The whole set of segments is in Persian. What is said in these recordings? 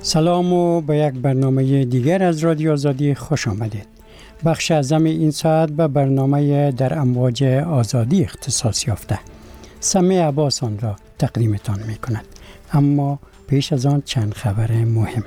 سلام و به یک برنامه دیگر از رادیو آزادی خوش آمدید. بخش اعظم این ساعت به برنامه در امواج آزادی اختصاص یافته. سمیع عباس آن را تقدیمتان می کند. اما پیش از آن چند خبر مهم.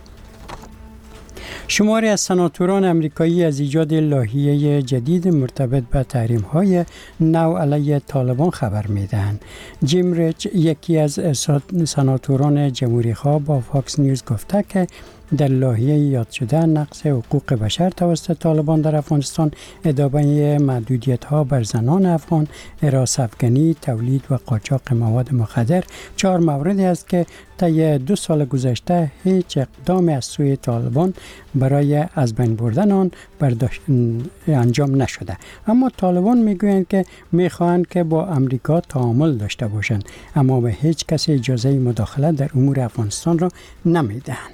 شماری از سناتوران امریکایی از ایجاد لایحه جدید مرتبط به تحریم‌های نو علیه طالبان خبر می‌دهند. جیم ریچ، یکی از سناتوران جمهوری‌خواه، با فاکس نیوز گفته که در لایحه یاد شده نقض حقوق بشر توسط طالبان در افغانستان، ادامه محدودیت‌ها بر زنان افغان، هراس افغانی، تولید و قاچاق مواد مخدر 4 موردی است که طی 2 سال گذشته هیچ اقدامی از سوی طالبان برای از بین بردن آن انجام نشده. اما طالبان میگویند که میخواهند که با امریکا تعامل داشته باشند، اما به هیچ کس اجازه مداخله در امور افغانستان را نمیدهند.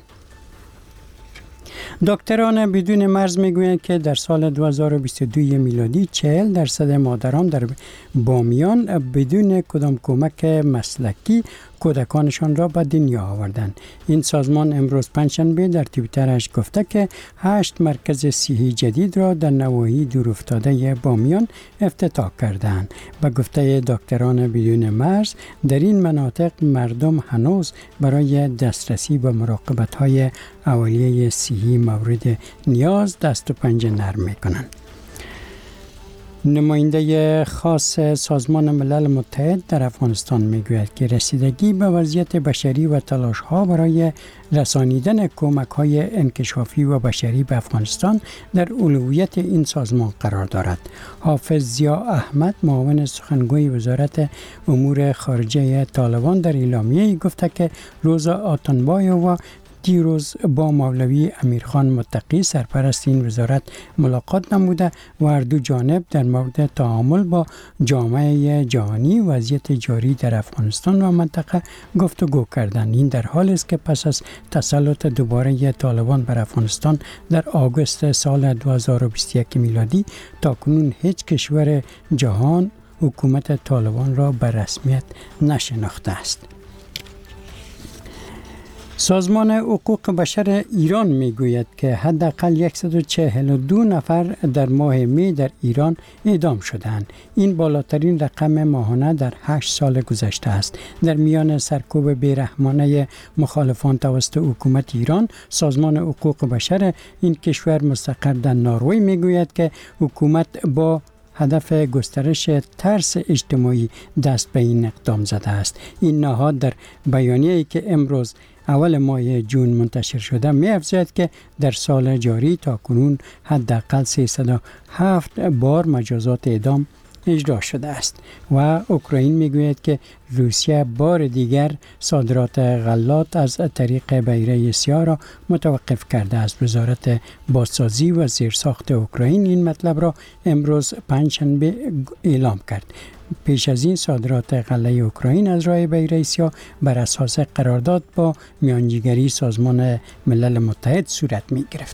دکتران بدون مرز میگویند که در سال 2022 میلادی 40% مادران در بامیان بدون کدام کمک مسلکی کودکانشان را به دنیا آوردند. این سازمان امروز پنجشنبه در توییترش گفته که 8 مرکز صحی جدید را در نواحی دورافتاده بامیان افتتاح کردند. به گفته دکتران بدون مرز، در این مناطق مردم هنوز برای دسترسی به مراقبت‌های اولیه صحی مورد نیاز دست و پنجه نرم می‌کنند. نماینده خاص سازمان ملل متحد در افغانستان میگوید که رسیدگی به وضعیت بشری و تلاش‌ها برای رسانیدن کمک‌های انکشافی و بشری به افغانستان در اولویت این سازمان قرار دارد. حافظ ضیا احمد، معاون سخنگوی وزارت امور خارجه طالبان، در اعلامیه‌ای گفته که روزا آتنبایو دیروز با مولوی امیرخان متقی، سرپرست این وزارت، ملاقات نموده و هر دو جانب در مورد تعامل با جامعه جهانی وضعیت جاری در افغانستان و منطقه گفتگو کردند. این در حالی است که پس از تسلط دوباره طالبان بر افغانستان در آگوست سال 2021 میلادی تاکنون هیچ کشور جهان حکومت طالبان را به رسمیت نشناخته است. سازمان حقوق بشر ایران میگوید که حداقل 142 نفر در ماه می در ایران اعدام شدند. این بالاترین رقم ماهانه در 8 سال گذشته است. در میان سرکوب بیرحمانه مخالفان توسط حکومت ایران، سازمان حقوق بشر این کشور مستقر در نروژ میگوید که حکومت با هدف گسترش ترس اجتماعی دست به این اقدام زده است. این نهاد در بیانیه‌ای که امروز اول ماه جون منتشر شده می‌افزاید که در سال جاری تاکنون حداقل 307 بار مجازات اعدام اجرا شده است و اوکراین میگوید که روسیه بار دیگر صادرات غلات از طریق بحیره سیاه را متوقف کرده است. وزارت بازسازی و زیرساخت اوکراین این مطلب را امروز پنجشنبه اعلام کرد. پیش از این صادرات غله اوکراین از راه بحیره سیاه بر اساس قرارداد با میانجیگری سازمان ملل متحد صورت می گرفت.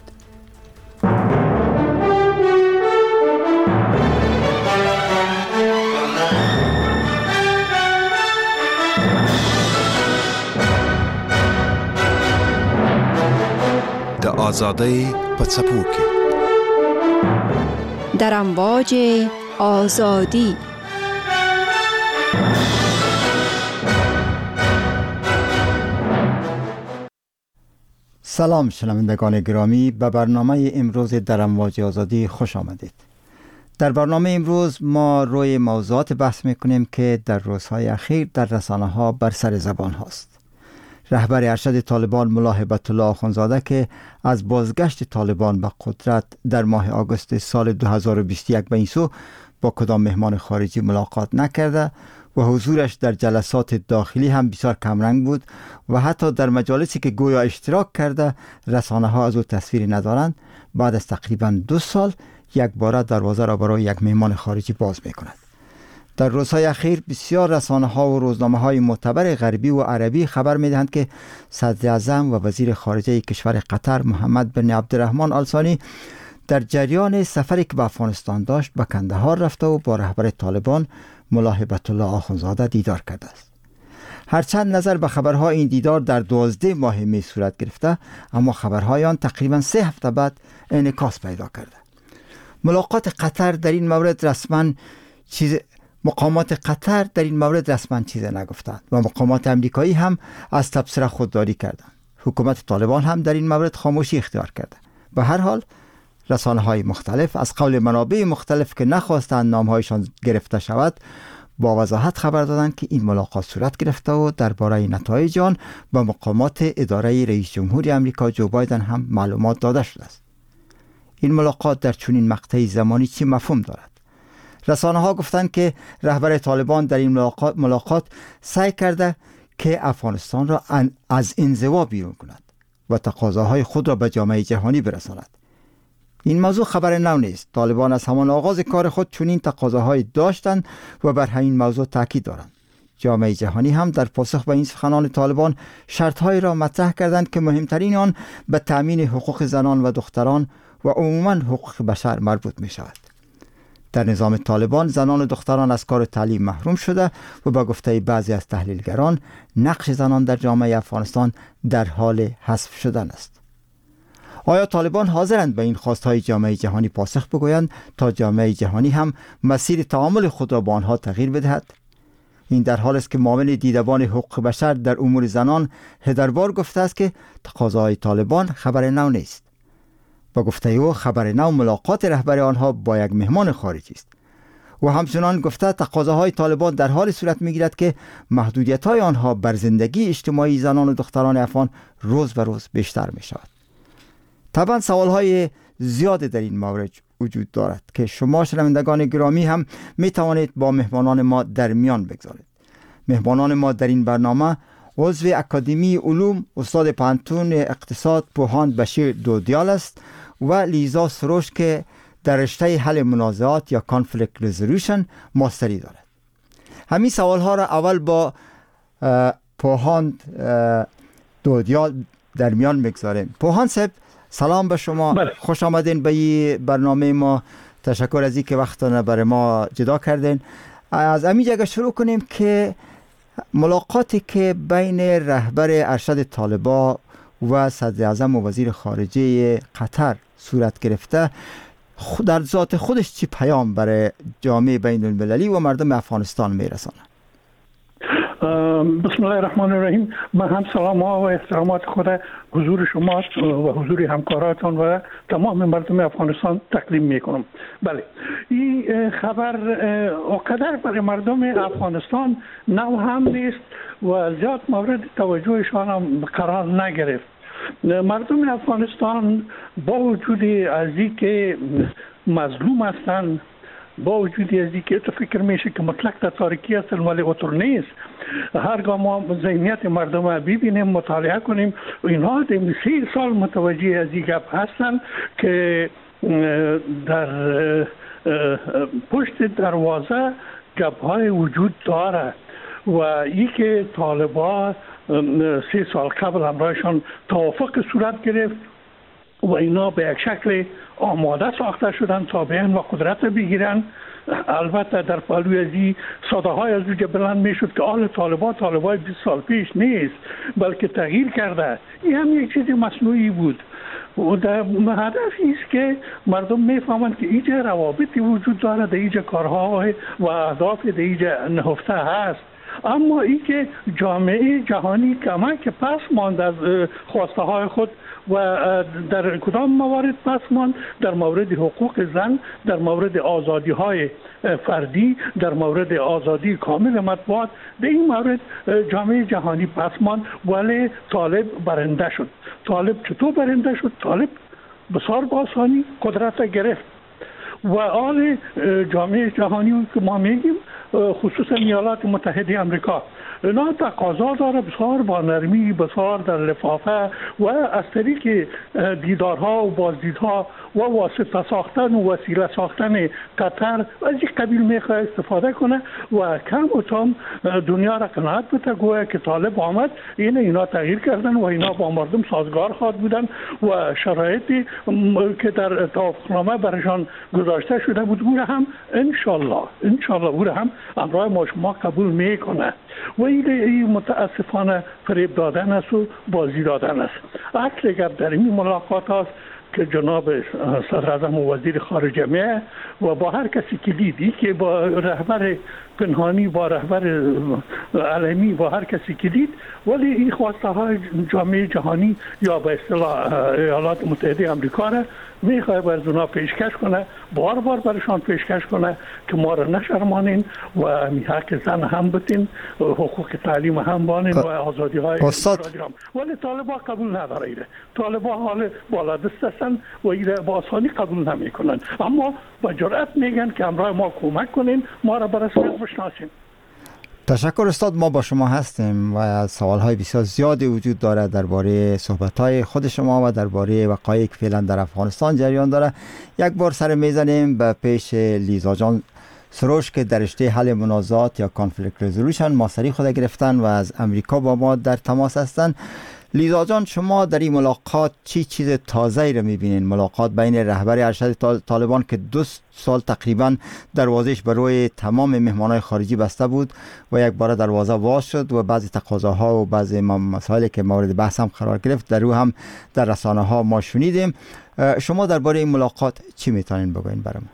د آزادی په څپو کې در امواج آزادی. سلام شنوندگان گرامی، به برنامه امروز در امواج آزادی خوش آمدید. در برنامه امروز ما روی موضوعات بحث میکنیم که در روزهای اخیر در رسانه ها بر سر زبان هاست. رهبر ارشد طالبان ملا هیبت الله آخوندزاده که از بازگشت طالبان به قدرت در ماه آگوست سال 2021 به این سو با کدام مهمان خارجی ملاقات نکرده و حضورش در جلسات داخلی هم بسیار کمرنگ بود و حتی در مجالسی که گویا اشتراک کرده رسانه ها از او تصویری ندارند، بعد از تقریبا 2 سال یک بار دروازه را برای یک مهمان خارجی باز می کند. در روزهای اخیر بسیار رسانه ها و روزنامه های معتبر غربی و عربی خبر می دهند که صدر اعظم و وزیر خارجه کشور قطر محمد بن عبدالرحمن آل ثانی در جریان سفری که به افغانستان داشت به کندهار رفته و با رهبر طالبان ملا هیبت الله آخوندزاده دیدار کرده است. هرچند نظر به خبرها این دیدار در 12 ماه می صورت گرفته، اما خبرهای آن تقریبا 3 هفته بعد انعکاس پیدا کرده. ملاقات قطر در این مورد رسما مقامات قطر در این مورد رسما چیزی نگفتند و مقامات امریکایی هم از تبصره خودداری کردند. حکومت طالبان هم در این مورد خاموشی اختیار کرده. به هر حال رسانه‌های مختلف از قول منابع مختلف که نخواستند نامهایشان گرفته شود با وضاحت خبر دادند که این ملاقات صورت گرفته و درباره نتایج آن به مقامات اداره رئیس جمهور آمریکا جو بایدن هم معلومات داده شده است. این ملاقات در چنین مقطع زمانی چه مفهوم دارد؟ رسانه‌ها گفتند که رهبر طالبان در این ملاقات سعی کرده که افغانستان را از انزوا بیرون کند و تقاضاهای خود را به جامعه جهانی برساند. این موضوع خبر نو نیست. طالبان از همان آغاز کار خود چنین تقاضاهایی داشتند و بر همین موضوع تاکید دارند. جامعه جهانی هم در پاسخ به این سخنان طالبان شرطهایی را مطرح کردند که مهمترین آن به تأمین حقوق زنان و دختران و عموما حقوق بشر مربوط می شود. در نظام طالبان زنان و دختران از کار و تعلیم محروم شده و با گفته بعضی از تحلیلگران نقش زنان در جامعه افغانستان در حال حذف شدن است. آیا طالبان حاضرند به این خواستهای جامعه جهانی پاسخ بگویند تا جامعه جهانی هم مسیر تعامل خود را با آنها تغییر بدهد؟ این در حال است که معاون دیدبان حقوق بشر در امور زنان هدربار گفته است که تقاضاهای طالبان خبر نو نیست. با گفته او خبر نو ملاقات رهبر آنها با یک مهمان خارجی است. و همچنان گفته تقاضاهای طالبان در حال صورت میگیرد که محدودیت‌های آنها بر زندگی اجتماعی زنان و دختران افغان روز به روز بیشتر می شود. طبعا سوالهای زیاد در این مورد وجود دارد که شما شنوندگان گرامی هم می توانید با مهمانان ما در میان بگذارید. مهمانان ما در این برنامه عضو اکادمی علوم استاد پانتون اقتصاد پوهان بشیر دودیال است و لیزا سروش که در رشته حل منازعات یا کانفلیکت رزولوشن ماستری دارد. همین سوالها را اول با پوهان دودیال در میان بگذاریم. پوهان صاحب سلام به شما. خوش آمدین به این برنامه ما. تشکر از اینکه وقتتون برای ما جدا کردین. از همین جگه شروع کنیم که ملاقاتی که بین رهبر ارشد طالبان و صدر اعظم و وزیر خارجه قطر صورت گرفته در ذات خودش چی پیام برای جامعه بین المللی و مردم افغانستان میرسانه؟ بسم الله الرحمن الرحیم. من هم سلام و احترامات خود حضور شما و حضور همکاراتون و تمام مردم افغانستان تقدیم میکنم. بله، این خبر اقدر برای مردم افغانستان نو هم نیست و زیاد مورد توجهشان هم قرار نگرفت. مردم افغانستان با وجود از اینکه مظلوم هستند، با وجود از اینکه تو فکر میشه که مطلق در تاریکی هستن ولی اطور نیست، هرگاه ما ذهنیت مردم را ببینیم مطالعه کنیم اینها در 30 سال متوجه از این گپ هستن که در پشت دروازه گپ‌های وجود داره و این که طالبان 3 سال قبل همراهشان توافق صورت گرفت و اینا به یک شکل آماده ساخته شدن تا بیان و قدرت بگیرن. البته در پهلوی از این صداهای های از اوج بلند میشد که آل طالبان 20 سال پیش نیست بلکه تغییر کرده. این هم یک چیز مصنوعی بود و در هدف است که مردم میفهمند که اینجا روابطی وجود داره، در اینجا کارها و اهداف در اینجا نهفته هست. اما این که جامعه جهانی کمک پس ماند از خواسته های خود و در کدام موارد پس ماند؟ در مورد حقوق زن، در مورد آزادی های فردی، در مورد آزادی کامل مطبوعات. در این مورد جامعه جهانی پس ماند ولی طالب برنده شد. طالب چطور برنده شد؟ طالب بسیار آسانی قدرت گرفت و آل جامعه جهانی که ما میگیم خصوصا ایالات متحده آمریکا اینا تقاضا داره بسیار با نرمی، بسیار در لفافه و از طریق دیدارها و بازدیدها و واسطه ساختن و وسیله ساختن قطر از این قبیل میخواه استفاده کنه و کم و کم دنیا را قناعت بده گویا که طالب آمد اینا تغییر کردن و اینا با مردم سازگار خواهد بودن و شرایطی که در توافقنامه برشان گذاشته شده بود او هم انشالله او هم همراه ما شما قبول میکنه و این متاسفانه فریب دادن است و بازی دادن است. اصل گپ در این ملاقات است که جناب صدر اعظم و وزیر خارجه میه و با هر کسی که دیدی که با رهبر پنهانی، با رهبر علمی، با هر کسی که دید، ولی این خواسته های جامعه جهانی یا به اصطلاح ایالات متحده آمریکا را میخواد بر اونا پیشکش کنه، بار بار برشان پیشکش کنه که ما را نشرمانین و حق زن هم بتین، حقوق تعلیم هم بانین و آزادی های انفرادی هم. ولی طالبان قبول نداره ایره. طالبان حال بالادست هستن و ایره با آسانی قبول نمی کنن، اما با جرأت میگن که همراه ما کمک کنین، ما را برسمیت بشناسین. تشکر استاد، ما با شما هستیم و سوالهای بسیار زیادی وجود داره درباره صحبتهای خود شما و درباره وقایعی که فعلا در افغانستان جریان داره. یک بار سر میزنیم به پیش لیزا جان سروش که در رشته حل منازعات یا کانفلیکت رزولوشن ماستری خود گرفتن و از امریکا با ما در تماس هستند. لیزا جان، شما در این ملاقات چیز تازه‌ای را می‌بینید؟ ملاقات بین رهبر ارشد طالبان که 2 سال تقریبا دروازه‌اش به روی تمام مهمانان خارجی بسته بود و یک بار دروازه باز شد و بعضی تقاضاها و بعضی مسائلی که مورد بحث هم قرار گرفت در هم در رسانه‌ها ما شنیدیم. شما درباره این ملاقات چی می‌تونین بگوین برام؟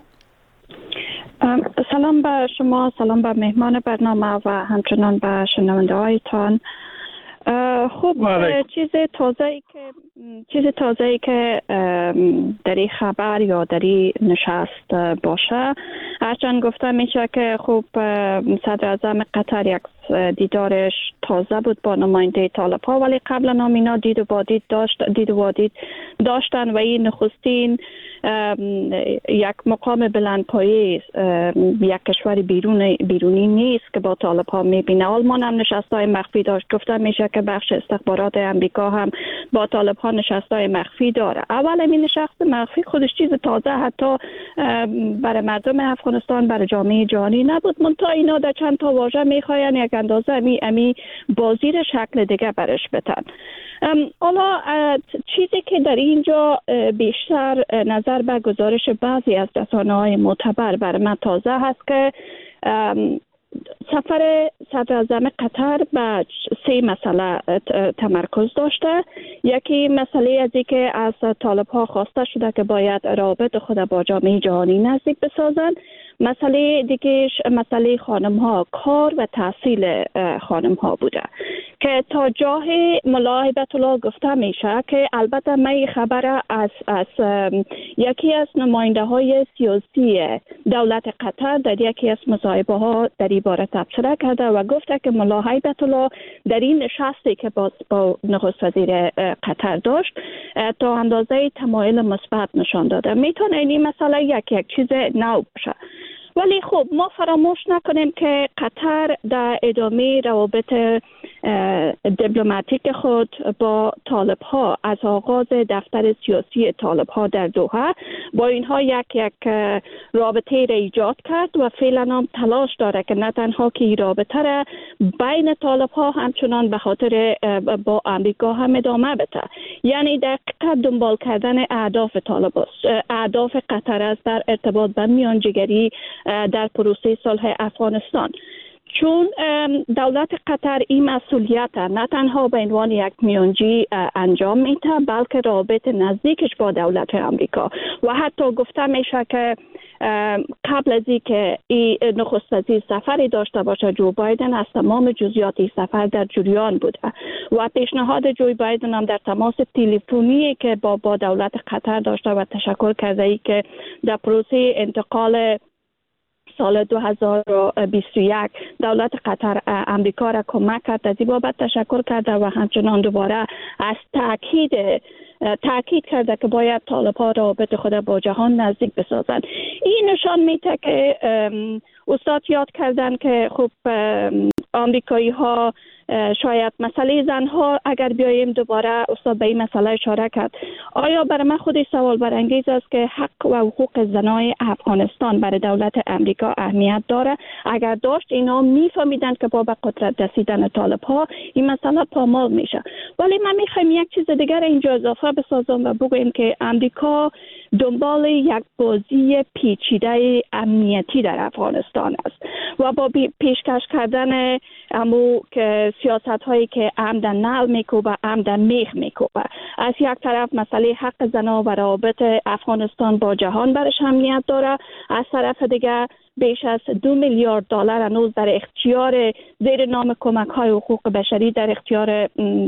سلام به شما، سلام به مهمان برنامه و همچنان به شنونده‌هایتان. خب چیز تازه‌ای که در این خبر یا در این نشست باشه، هرچند گفته میشه که خب صدر اعظم قطر یک دیدارش تازه بود با نماینده طالب‌ها، ولی قبلا هم اینا دید و وادید داشتن و این نخستین یک مقام بلندپایه یک کشور بیرونی نیست که با طالب‌ها میبینه. آلمان هم نشست‌های مخفی داشت. گفته میشه که بخش استخبارات امریکا هم با طالب‌ها نشست‌های مخفی داره. اول این نشست مخفی خودش چیز تازه حتی برای مردم افغانستان، برای جامعه جهانی نبود، منتها اینا در چند تا واژه میخواین یک اندازه امی بازی را شکل دیگه برش بتن. حالا چیزی که در اینجا بیشتر نظر به گزارش بعضی از رسانه‌های معتبر برای من تازه هست که سفر صدر اعظم قطر به 3 مسئله تمرکز داشته. یکی مسئله از این که از طالب‌ها خواسته شده که باید روابط خود با جامعه جهانی نزدیک بسازند. مسئله دیگهش مسئله خانم‌ها، کار و تحصیل خانم‌ها بوده که تا جای ملا هیبت الله گفته میشه که البته من خبر از یکی از نماینده‌های سیاسی دولت قطر در یکی از مصاحبه‌ها در این باره تبصره کرده و گفته که ملا هیبت الله در این نشستی که با نخست وزیر قطر داشت تا اندازه تمایل مثبت نشان داده. میتونه این مسئله یک چیز نو باشه، ولی خب ما فراموش نکنیم که قطر در ادامه روابط دیپلماتیک خود با طالب‌ها از آغاز دفتر سیاسی طالب‌ها در دوحه با اینها یک رابطه را ایجاد کرد و فعلا هم تلاش داره که نه تنها که این رابطه را بین طالب‌ها همچنان به خاطر با امریکا هم ادامه بده. یعنی دقیقاً دنبال کردن اهداف طالب‌هاست، اهداف قطر است در ارتباط با میانجیگری در پروسه صلح افغانستان. چون دولت قطر این مسئولیت نه تنها به عنوان یک میانجی انجام میده، بلکه رابط نزدیکش با دولت امریکا و حتی گفته میشه که قبل از اینکه این نخست وزیر سفری داشته باشه، جو بایدن از تمام جزئیات این سفر در جریان بوده و پیشنهاد جو بایدن هم در تماس تلفنی که با دولت قطر داشته و تشکر کرده ای که در پروسه انتقال سال 2021 دولت قطر امریکا را کمک کرد، از این بابت تشکر کرده و همچنان دوباره از تاکید کرده که باید طالب‌ها رابط خود با جهان نزدیک بسازند. این نشان میده که استاد یاد کردن که خب آمریکایی ها شاید مسئله زنها اگر بیاییم دوباره استاد به این مسئله اشاره کرد. آیا برای من خودش سوال برانگیز است که حق و حقوق زنای افغانستان برای دولت امریکا اهمیت داره؟ اگر داشت اینا میفهمیدن که با به قدرت رسیدن طالب ها این مسئله پامال میشه. ولی من میخوایم یک چیز دیگر اینجا اضافه بسازم و بگویم که امریکا دنبال یک بازی پیچیده امنیتی در افغانستان است و با پیشکش کردن امو که سیاست هایی که عمدن نل میکوبه عمدن میخ میکوبه. از یک طرف مسئله حق زنها و روابط افغانستان با جهان برش اهمیت داره، از طرف دیگه بیش از 2 میلیارد دلار هنوز در اختیار زیر نام کمک های حقوق بشری در اختیار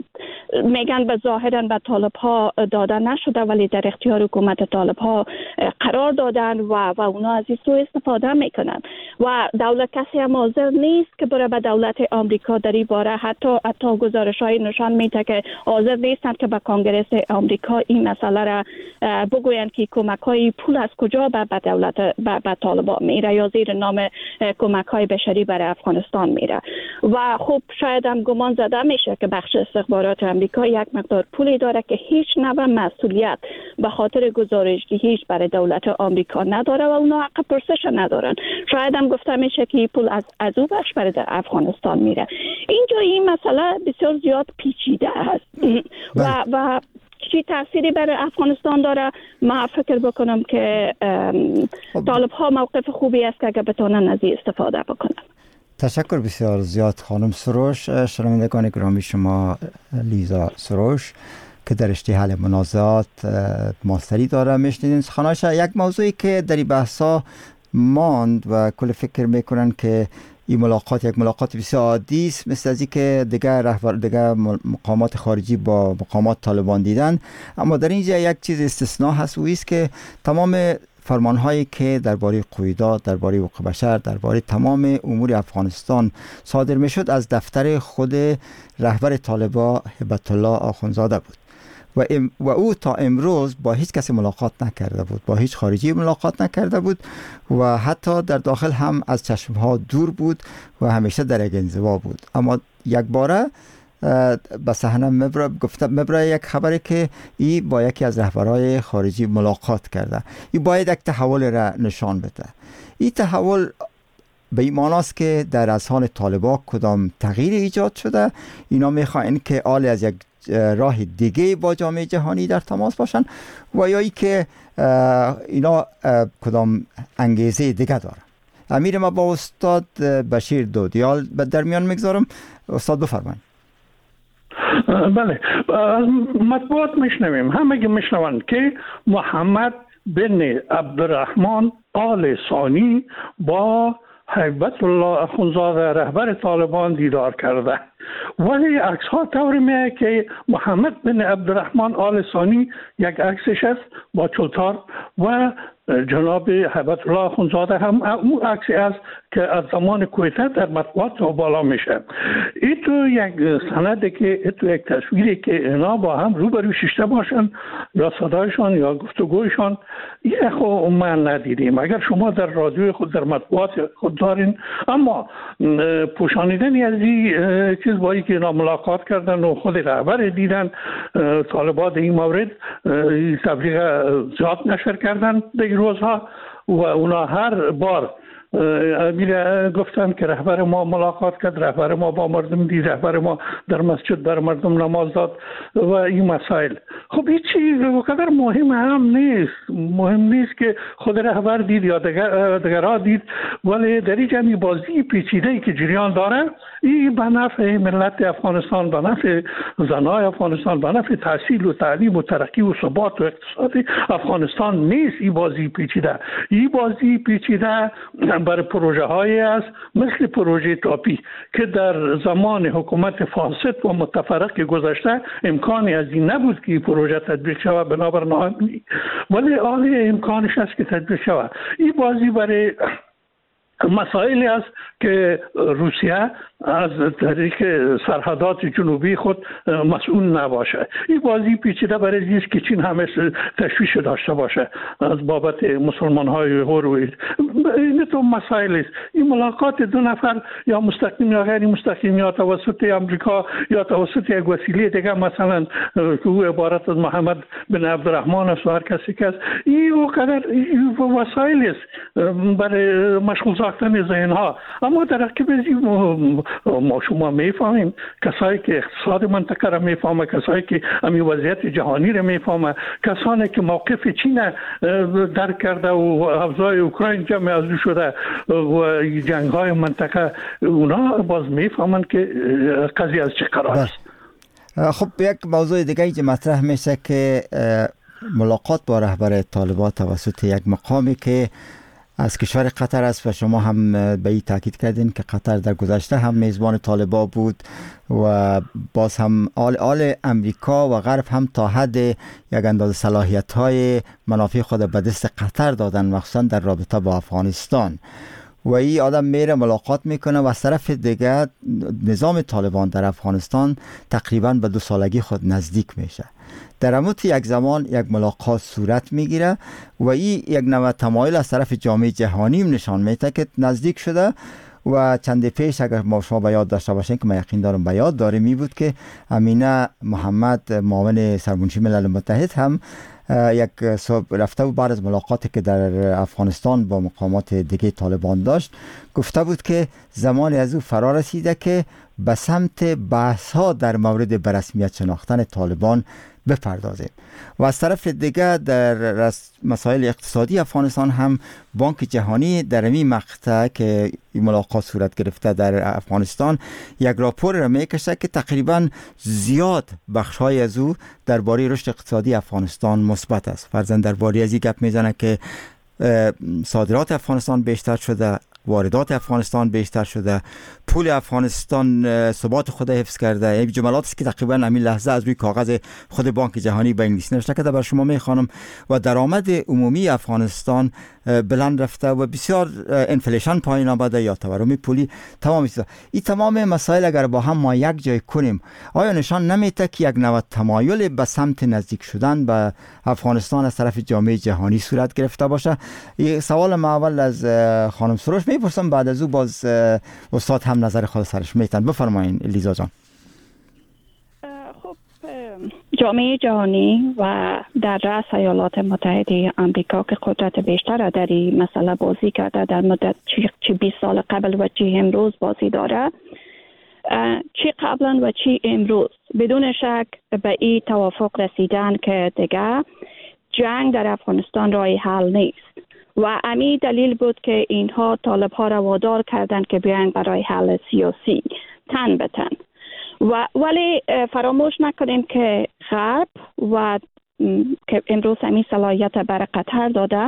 میگن به ظاهرا به طالب ها داده نشده ولی در اختیار حکومت طالب ها قرار دادن و اونا از این سو استفاده میکنن و دولت کسی هم حاضر نیست که برای به دولت آمریکا در این باره حتی گزارش های نشان میده که حاضر نیستند که به کانگرس آمریکا این مسئله را بگویند که کمک های پول از کجا به دولت به طالبان میره یا زیر نام کمک های بشری برای افغانستان میره. و خب شاید هم گمان زده میشه که بخش استخبارات امریکا یک مقدار پولی داره که هیچ نوع مسئولیت به خاطر گزارشدهیش برای دولت آمریکا نداره و اونا حق پرسش ندارن. شاید هم گفته میشه که پول از او بخش برای افغانستان میره. اینجا این مسئله بسیار زیاد پیچیده است و چی تأثیری برای افغانستان داره. ما فکر بکنم که طالب ها موقف خوبی است که اگر بتونن از این استفاده بکنن. تشکر بسیار زیاد خانم سروش. شنوندگان گرامی، شما لیزا سروش که در رشته حل منازعات ماستری داره میشنیدین سخنانش. یک موضوعی که در این بحثا ماند و کل فکر میکنن که این ملاقات یک ملاقات بسیار عادی است، مثل از که دیگر مقامات خارجی با مقامات طالبان دیدن، اما در اینجا یک چیز استثناء هست، و است که تمام فرمانهایی که درباره قویداد، درباره حقوق بشر، درباره تمام امور افغانستان صادر میشد از دفتر خود رهبر طالبان هبت الله آخونزاده بود و او تا امروز با هیچ کسی ملاقات نکرده بود، با هیچ خارجی ملاقات نکرده بود و حتی در داخل هم از چشمها دور بود و همیشه در یک انزوا بود. اما یک باره به صحنه مبرا یک خبری که ای با یکی از رهبرهای خارجی ملاقات کرده. ای باید یک تحول را نشان بده. این تحول به این معناست که در اذهان طالبان کدام تغییر ایجاد شده. اینا میخواین که آل از یک راه دیگه با جامعه جهانی در تماس باشن و یا ای که اینا کدام انگیزه دیگه داره. امیر، ما با استاد بشیر دودیال در میان میگذارم. استاد بفرمایید. بله، از مطبوعات میشنویم، همه میشنوند که محمد بن عبدالرحمن آل ثانی با هیبت الله آخونزاده رهبر طالبان دیدار کرده، ولی عکس ها طوری میه که محمد بن عبدالرحمن آل ثانی یک عکسش است با چوتار و جناب هیبت الله آخونزاده هم اون عکسی است که از زمان کویته در مطبوعات بالا میشه. این تو یک سنده که تو یک تصویری که اینا با هم روبرو شیشته باشن یا صدایشان یا گفتگویشان، این خو من ندیدیم. اگر شما در رادیوی خود در مطبوعات خود دارین، اما پوشانیدنی از این چیز با که اینا ملاقات کردن و خود رهبر دیدن، طالبان این مورد تبلیغ زیاد نشر کردن در روزها و اونا هر بار گفتن که رهبر ما ملاقات کرد، رهبر ما با مردم دید، رهبر ما در مسجد بر مردم نماز داد و این مسائل. خب این چیز قدر مهم نیست که خود رهبر دید یا دیگرها دید، ولی در این جمعی بازی پیچیده‌ای که جریان داره، این به نفع ملت افغانستان، به نفع زنای افغانستان، به نفع تحصیل و تعلیم و ترقی و ثبات و اقتصاد افغانستان نیست. این بازی پیچیده برای پروژه هایی است مثل پروژه تاپی که در زمان حکومت فاسد و متفرق گذشته امکانی از این نبود که این پروژه تطبیق شود بنابر ناامنی، ولی آن امکانش است که تطبیق شود. این بازی برای مسائلی است که روسیه از طریق سرحدات جنوبی خود مسئول نباشه. این بازی پیچیده برای زیست که چین همه تشویش داشته باشه از بابت مسلمان های هوروی. این تو مسائل است. این ملاقات دو نفر یا مستقیم یا غیر مستقیم یا توسط امریکا یا توسط یک وسیله دیگه، مثلا که او عبارت از محمد بن عبدالرحمن است و هر کسی که است، این وسایل است برای مشغول ساختن ذهن ها. اما در عقب ما شما میفهمیم، کسایی که اقتصاد منطقه را میفهمه، کسایی که امی وضعیت جهانی را میفهمه، کسانی که موقف چین درک کرده و افزای اوکراین جمع از شده و جنگ های منطقه، اونا باز میفهمن که قضیه از چه قرار است. خب یک موضوع دیگه که مطرح میشه که ملاقات با رهبر طالبان توسط یک مقامی که از کشور قطر است و شما هم به این تاکید کردین که قطر در گذشته هم میزبان طالبان بود و باز هم آل امریکا و غرب هم تا حد یک اندازه صلاحیت‌های منافع خود به دست قطر دادن، مخصوصا در رابطه با افغانستان. و این آدم میره ملاقات میکنه و از طرف دیگه نظام طالبان در افغانستان تقریبا به 2 سالگی خود نزدیک میشه. در اموت یک زمان یک ملاقات صورت میگیره و این یک نوع تمایل از طرف جامعه جهانی نشان میده که نزدیک شده. و چند پیش اگر ما شما به یاد داشته باشین که من یقین دارم به یاد داره، می بود که امینه محمد معاون سرمنشی ملل متحد هم یک صبح رفته بود بعد از ملاقاتی که در افغانستان با مقامات دیگه طالبان داشت، گفته بود که زمان از او فرا رسیده که به سمت بحث ها در مورد برسمیت شناختن طالبان بپردازیم. و از طرف دیگه در مسائل اقتصادی افغانستان هم بانک جهانی در این مقطع که این ملاقات صورت گرفته در افغانستان یک راپور را میکشه که تقریبا زیاد بخش‌های از او درباره رشد اقتصادی افغانستان مثبت است. فرضاً درباره از این گپ میزنه که صادرات افغانستان بیشتر شده، واردات افغانستان بیشتر شده، پول افغانستان ثبات خود حفظ کرده. این جملاتی است که تقریبا همین لحظه از روی کاغذ خود بانک جهانی به انگلیسی نوشته که بر شما میخوانم. و درآمد عمومی افغانستان بلند رفته و بسیار انفلیشن پایین آمده یا تورم پولی تمام است. این تمام مسائل اگر با هم ما یک جای کنیم، آیا نشان نمیده که یک نوع تمایل به سمت نزدیک شدن به افغانستان از طرف جامعه جهانی صورت گرفته باشه؟ این سوال ما اول از خانم سروش میپرسم، بعد از او باز استاد هم نظر خود سرش میتن. بفرمایین لیزا جان. خب جامعه جهانی و در رأس ایالات متحده آمریکا که قدرت بیشتر در این مسئله بازی کرده در مدت چی 20 سال قبل و چی امروز بازی داره، چی قبلا و چی امروز، بدون شک به این توافق رسیدن که دیگه جنگ در افغانستان راه حل نیست و امی دلیل بود که اینها طالب‌ها را وادار کردند که بیان برای حل سیاسی تن به تن. ولی فراموش نکنیم که غرب و که امروز همین صلاحیت بر قطر داده،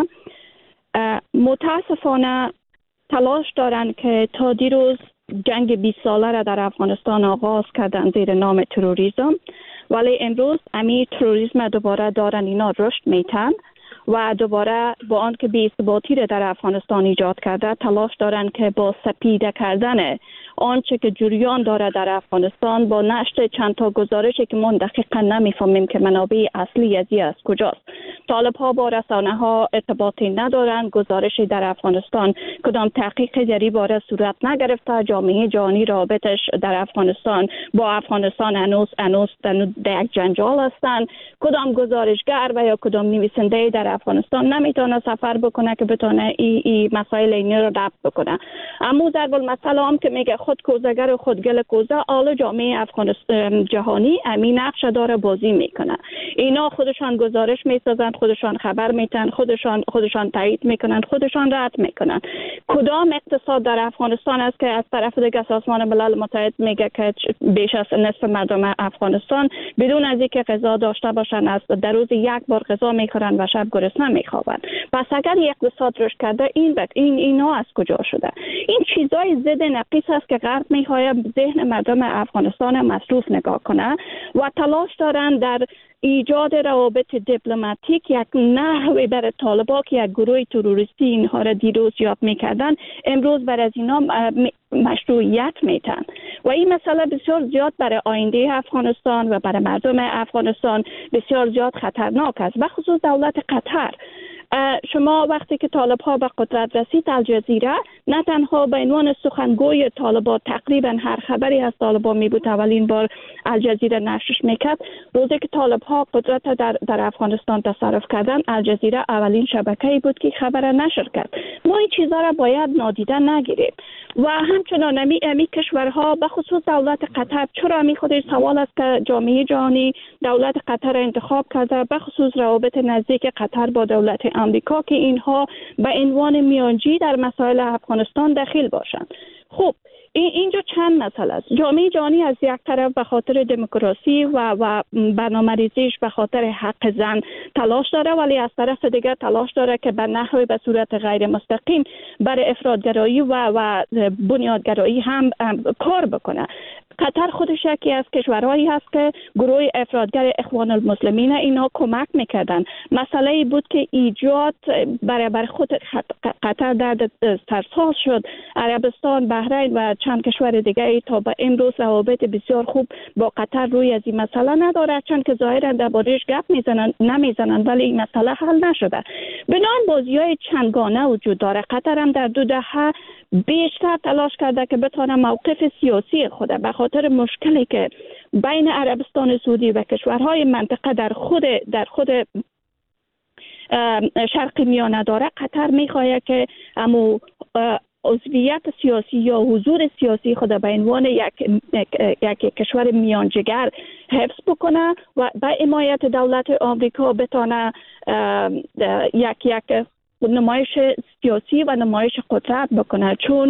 متاسفانه تلاش دارند که تا دیروز جنگ 20 ساله را در افغانستان آغاز کردن زیر نام تروریسم، ولی امروز همین تروریسم دوباره دارن اینا رشد میتن و دوباره با آنکه بی‌ثباتی را در افغانستان ایجاد کرده تلاش دارن که با سپیده کردن آنچه که جریان داره در افغانستان با نشر چند تا گزارشی که ما دقیقا نمیفهمیم که منابع اصلی از از کجاست. طالب ها با رسانه ها ارتباطی ندارن، گزارشی در افغانستان کدام تحقیق در این باره صورت نگرفته، جامعه جهانی رابطش در افغانستان با افغانستان هنوز در یک جنجال هستند، کدام گزارشگر و یا کدام نویسنده در افغانستان نمیتونه سفر بکنه که بتونه این مسائل اینی رو ربط بکنه. اما در المثل هم که میگه خود کوزگر و خودگل کوزه، آل جامعه افغانستان جهانی امین نقش داره بازی میکنه. اینا خودشان گزارش میسازن، خودشان خبر میتن، خودشان تایید میکنن، خودشان رد میکنن. کدام اقتصاد در افغانستان است که از طرف دیگه سازمان ملل متحد میگه که بیش از نصف مردم افغانستان بدون از اینکه غذا داشته باشن از در روز یک بار غذا میخورن و شب گرسنه میخوابن. پس اگر اقتصاد رشد کرده اینا از کجا شده؟ این چیزای ضد نقیص است که که غرب میخواهد ذهن مردم افغانستان مصروف نگاه کنه و تلاش دارند در ایجاد روابط دیپلماتیک یک نحوی برای طالبان که یک گروه تروریستی اینها را دیروز یاد میکردن امروز بر از اینا مشروعیت میتن و این مسئله بسیار زیاد برای آینده افغانستان و برای مردم افغانستان بسیار زیاد خطرناک است، به خصوص دولت قطر. شما وقتی که طالب ها به قدرت رسید الجزیره نه تنها به عنوان سخنگوی طالبان تقریبا هر خبری از طالبان می بود اولین بار الجزیره نشرش میکرد. روزی که طالب ها قدرت در افغانستان تصرف کردن الجزیره اولین شبکه‌ای بود که خبر نشر کرد. ما این چیزا را باید نادیده نگیریم و همچنان امی کشورها به خصوص دولت قطر، چرا می خودش سوال است که جامعه جهانی دولت قطر انتخاب کرده، به خصوص روابط نزدیک قطر با دولت امریکا که اینها به عنوان میانجی در مسائل افغانستان دخیل باشند. خب اینجا چند مسئله است. جامعه جهانی از یک طرف به خاطر دموکراسی و برنامه‌ریزیش به خاطر حق زن تلاش داره، ولی از طرف دیگر تلاش داره که به نحوی به صورت غیر مستقیم برای افراط‌گرایی و بنیادگرایی هم کار بکنه. قطر خودش یکی از کشورهایی هست که گروه افراطگر اخوان المسلمین اینا کمک میکردن. مسئله ای بود که ایجاد برای خود قطر در سرساز شد. عربستان، بحرین و چند کشور دیگه تا به امروز روابط بسیار خوب با قطر روی از این مسئله نداره، چون که ظاهرا درباره‌اش گپ نمیزنن ولی این مسئله حل نشده. بنابراین بازی‌های چندگانه وجود داره. قطر هم در 2 دهه بیشتر تلاش کرده که بتونه موقف سیاسی خود به خاطر مشکلی که بین عربستان سعودی و کشورهای منطقه در خود شرق میانه داره. قطر میخواد که امو عضویت سیاسی یا حضور سیاسی خود به عنوان یک کشور میانجیگر حفظ بکنه و به حمایت دولت آمریکا بتونه یک نمایش سیاسی و نمایش قدرت بکنه، چون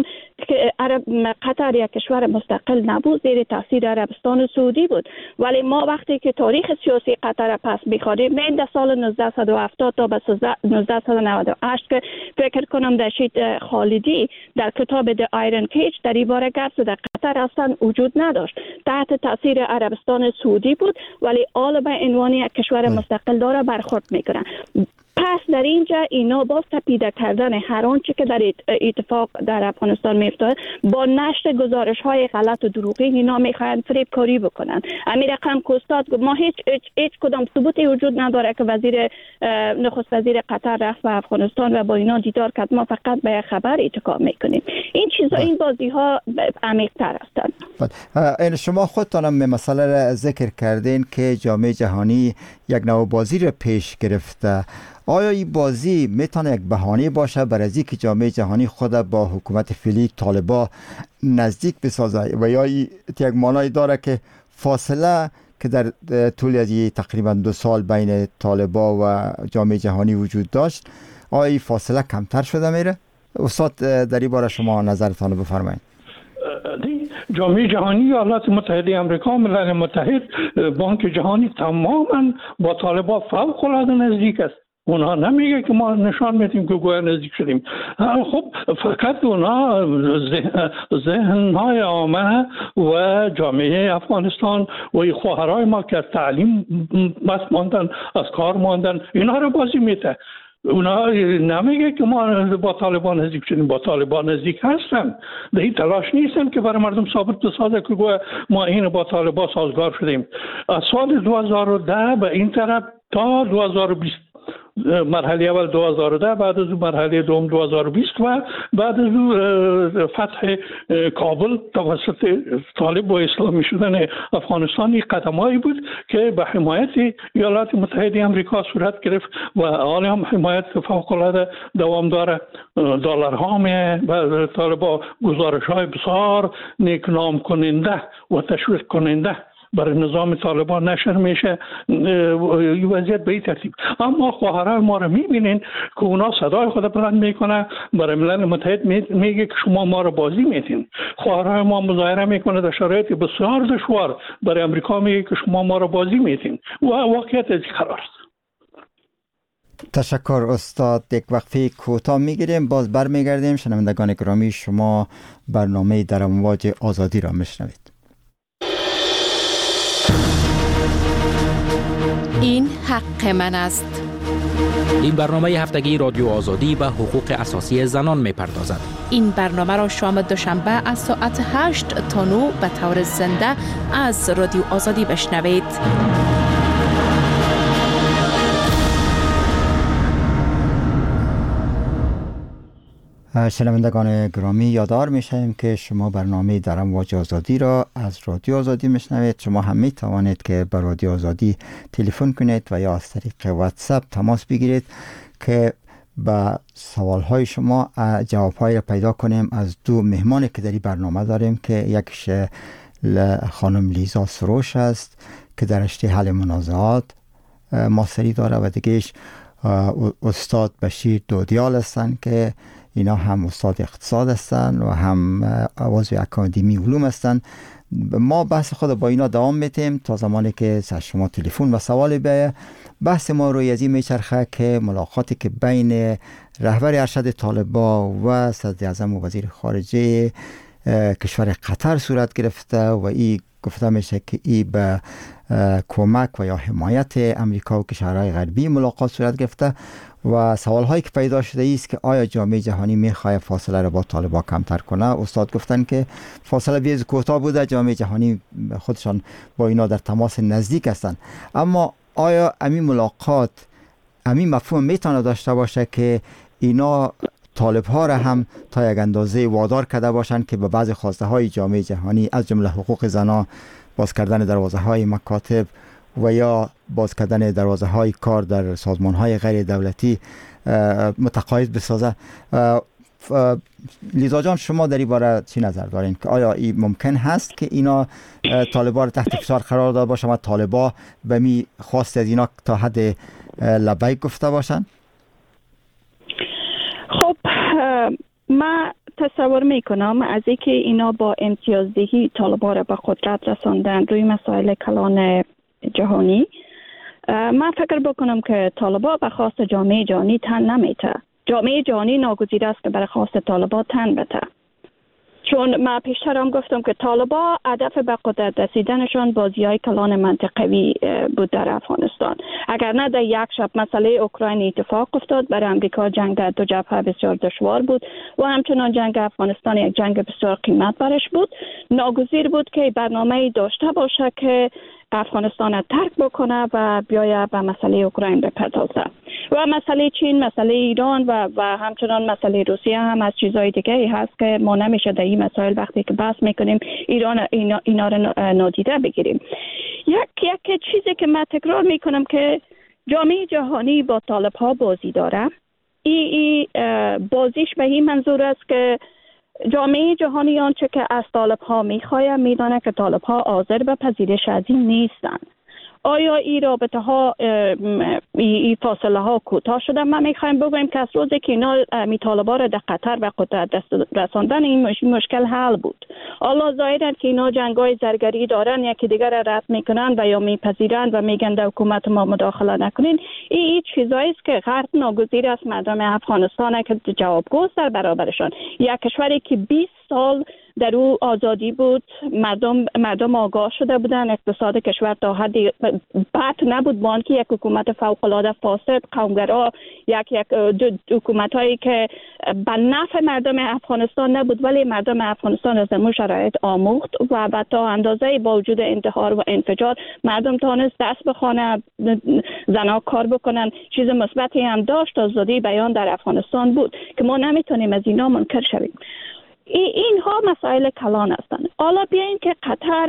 قطر یک کشور مستقل نبود، زیر تاثیر عربستان سعودی بود. ولی ما وقتی که تاریخ سیاسی قطر پس می‌خوانیم من در سال 1970 تا به 1998 که فکر کنم رشید خالدی در کتاب The Iron Cage در این باره گفت در قطر اصلا وجود نداشت، تحت تاثیر عربستان سعودی بود ولی حالا به عنوان یک کشور مستقل داره برخورد میکنه. پس در اینجا اینا با تپیده کردن هر آنچه که در اتفاق در افغانستان میفته با نشر گزارش‌های غلط و دروغین اینا میخواهند فریب کاری بکنن. امیر رقم کوستاد ما هیچ کدام ثبوتی وجود نداره که نخست وزیر قطر رفت و افغانستان و با اینا دیدار کرد. ما فقط به خبر اتکا میکنیم. این چیزا این بازی‌ها عمیق‌تر هستند. این شما خودتانم مسئله را ذکر کردین که جامعه جهانی یک نوع بازی را پیش گرفته. آیا این بازی میتونه یک بهانه باشه برای اینکه جامعه جهانی خود با حکومت فعلی طالبان نزدیک بسازه و یا یک معنی داره که فاصله که در طول از تقریبا 2 سال بین طالبان و جامعه جهانی وجود داشت آیا این فاصله کمتر شده میره؟ استاد در این باره شما نظرتان رو بفرمایید. جامعه جهانی، ایالات متحده آمریکا، ملل متحد، بانک جهانی تماما با طالبان فوق العاده نزدیک است. اونا نمیگه که ما نشان میدیم که گویا نزدیک شدیم. خب فقط اونا ذهنهای عامه و جامعه افغانستان و خواهرای ما که تعلیم بس ماندن، از کار ماندن، اینا رو بازی میده. اونا نمیگه که ما با طالبان نزدیک شدیم، با طالبان نزدیک هستن. به این تلاش نیستن که برای مردم ثابت بسازه که گویا ما این با طالبان سازگار شدیم. از سال 2010 به این طرف تا 2020 مرحله اول 2010 بعد از مرحله دوم 2020 و بعد از فتح کابل توسط طالب و اسلامی شدن افغانستان این قدمایی بود که به حمایت ایالات متحده آمریکا صورت گرفت و حالا هم حمایت فوق العاده دوامدار دلارها و طالبان گزارش‌های بسیار نیکنام کننده و تشویق کننده برای نظام طالبان نشر میشه. وضعیت به این ترتیب. اما خواهرای ما رو میبینین که اونا صدای خود بلند میکنه، برای ملل متحد میگه که شما ما رو بازی میتین. خواهرای ما مظاهره میکنه در شرایط بسیار دشوار، برای امریکا میگه که شما ما رو بازی میتین و واقعیت از قرار است. تشکر استاد. یک وقفه کوتاه میگیریم، باز برمیگردیم. شنوندگان گرامی، شما برنامه در امواج آزادی را میشنوید. این حق من است. این برنامه هفتگی رادیو آزادی به حقوق اساسی زنان میپردازد. این برنامه را شام دوشنبه از ساعت 8 تا 9 به طور زنده از رادیو آزادی بشنوید. شنوندگان گرامی، یادآور میشیم که شما برنامه در امواج آزادی را از رادیو آزادی میشنوید. شما هم می توانید که به رادیو آزادی تلفن کنید و یا از طریق واتساپ تماس بگیرید که به سوالهای شما جوابهای را پیدا کنیم از دو مهمانی که در این برنامه داریم، که یکیش خانم لیزا سروش است که در رشته حل منازعات ماستری داره و دیگهش استاد بشیر دودیال هستند که اینا هم استاد اقتصاد هستند و هم عضو اکادمی علوم هستند. ما بحث خود با اینا دوام میتیم تا زمانی که شما تلفن و سوال بیایه. بحث ما روی از این میچرخه که ملاقاتی که بین رهبر ارشد طالبان و صدر اعظم و وزیر خارجه کشور قطر صورت گرفته و این گفته میشه که این به کمک و یا حمایت امریکا و کشورهای غربی ملاقات صورت گرفته و سوال هایی که پیدا شده است که آیا جامعه جهانی میخواد فاصله را با طالبان کمتر کنه. استاد گفتن که فاصله بیز کوتاه بوده، جامعه جهانی خودشان با اینا در تماس نزدیک هستند، اما آیا امی ملاقات امی مفهوم میتونه داشته باشه که اینا طالب ها را هم تا یک اندازه وادار کرده باشند که به بعض خواسته های جامعه جهانی از جمله حقوق زنان، باز کردن دروازه های مکاتب و یا باز کردن دروازه های کار در سازمان های غیر دولتی متقاعد بسازه؟ لیزا جان، شما در این باره چی نظر دارین که آیا این ممکن هست که اینا طالبان را تحت فشار قرار داده باشن و طالبان به می خواست از اینا تا حد لبیک گفته باشن؟ خب من تصور میکنم از اینکه اینا با امتیازدهی طالبان را به قدرت رساندن روی مسائل کلان جهانی، من فکر بکنم که طالبان به خواست جامعه جهانی تن نمیته. جامعه جهانی ناگزیر است که برای خواست طالبان تن بده، چون من پیشتر هم گفتم که طالبان هدف به قدرت رسیدنشان بازی‌های کلان منطقوی بود در افغانستان. اگر نه در یک شب مسئله اوکراین اتفاق افتاد، برای امریکا جنگ در دو جبهه بسیار دشوار بود و همچنان جنگ افغانستان یک جنگ بسیار قیمت برش بود. ناگزیر بود که برنامه‌ای داشته باشه که افغانستان را ترک بکنه و بیاید به مسئله اوکراین بپردازه. و مسئله چین، مسئله ایران و همچنان مسئله روسیه هم از چیزهای دیگه هست که ما نمیشه در این مسائل وقتی که بحث میکنیم اینا رو نادیده بگیریم. یک چیزی که من تکرار میکنم که جامعه جهانی با طالب ها بازی داره. این بازیش به این منظور است که جامعه جهانی آنچه که از طالب ها میخواهد میدانه که طالب ها حاضر به پذیرش از این نیستند. آیا این رابطه ها این فاصله ها کوتاه شده؟ ما میخوایم بگوییم که از روزی که اینا طالبان را در قطر و قدرت رساندن این مشکل حل بود. حالا ظاهرا که اینا جنگای زرگری دارن، یکی دیگر را رد میکنن و یا میپذیرند و میگن در حکومت ما مداخله نکنین. این چیزایی است که غرب ناگزیر است مردم افغانستان که جوابگو در برابرشان. یک کشوری که 20 سال در او آزادی بود، مردم آگاه شده بودن، اقتصاد کشور تا حدی بد نبود، با آنکه یک حکومت فوق العاده فاسد، قومگرا، یک حکومتایی که به نفع مردم افغانستان نبود، ولی مردم افغانستان از این شرایط آموخت و تا اندازه با وجود انتحار و انفجار مردم تونست دست بخوانه، زنها کار بکنن. چیز مثبتی هم داشت، آزادی بیان در افغانستان بود که ما نمیتونیم از اینا منکر شویم. اینها مسائل کلان هستند. حالا بیاییم که قطر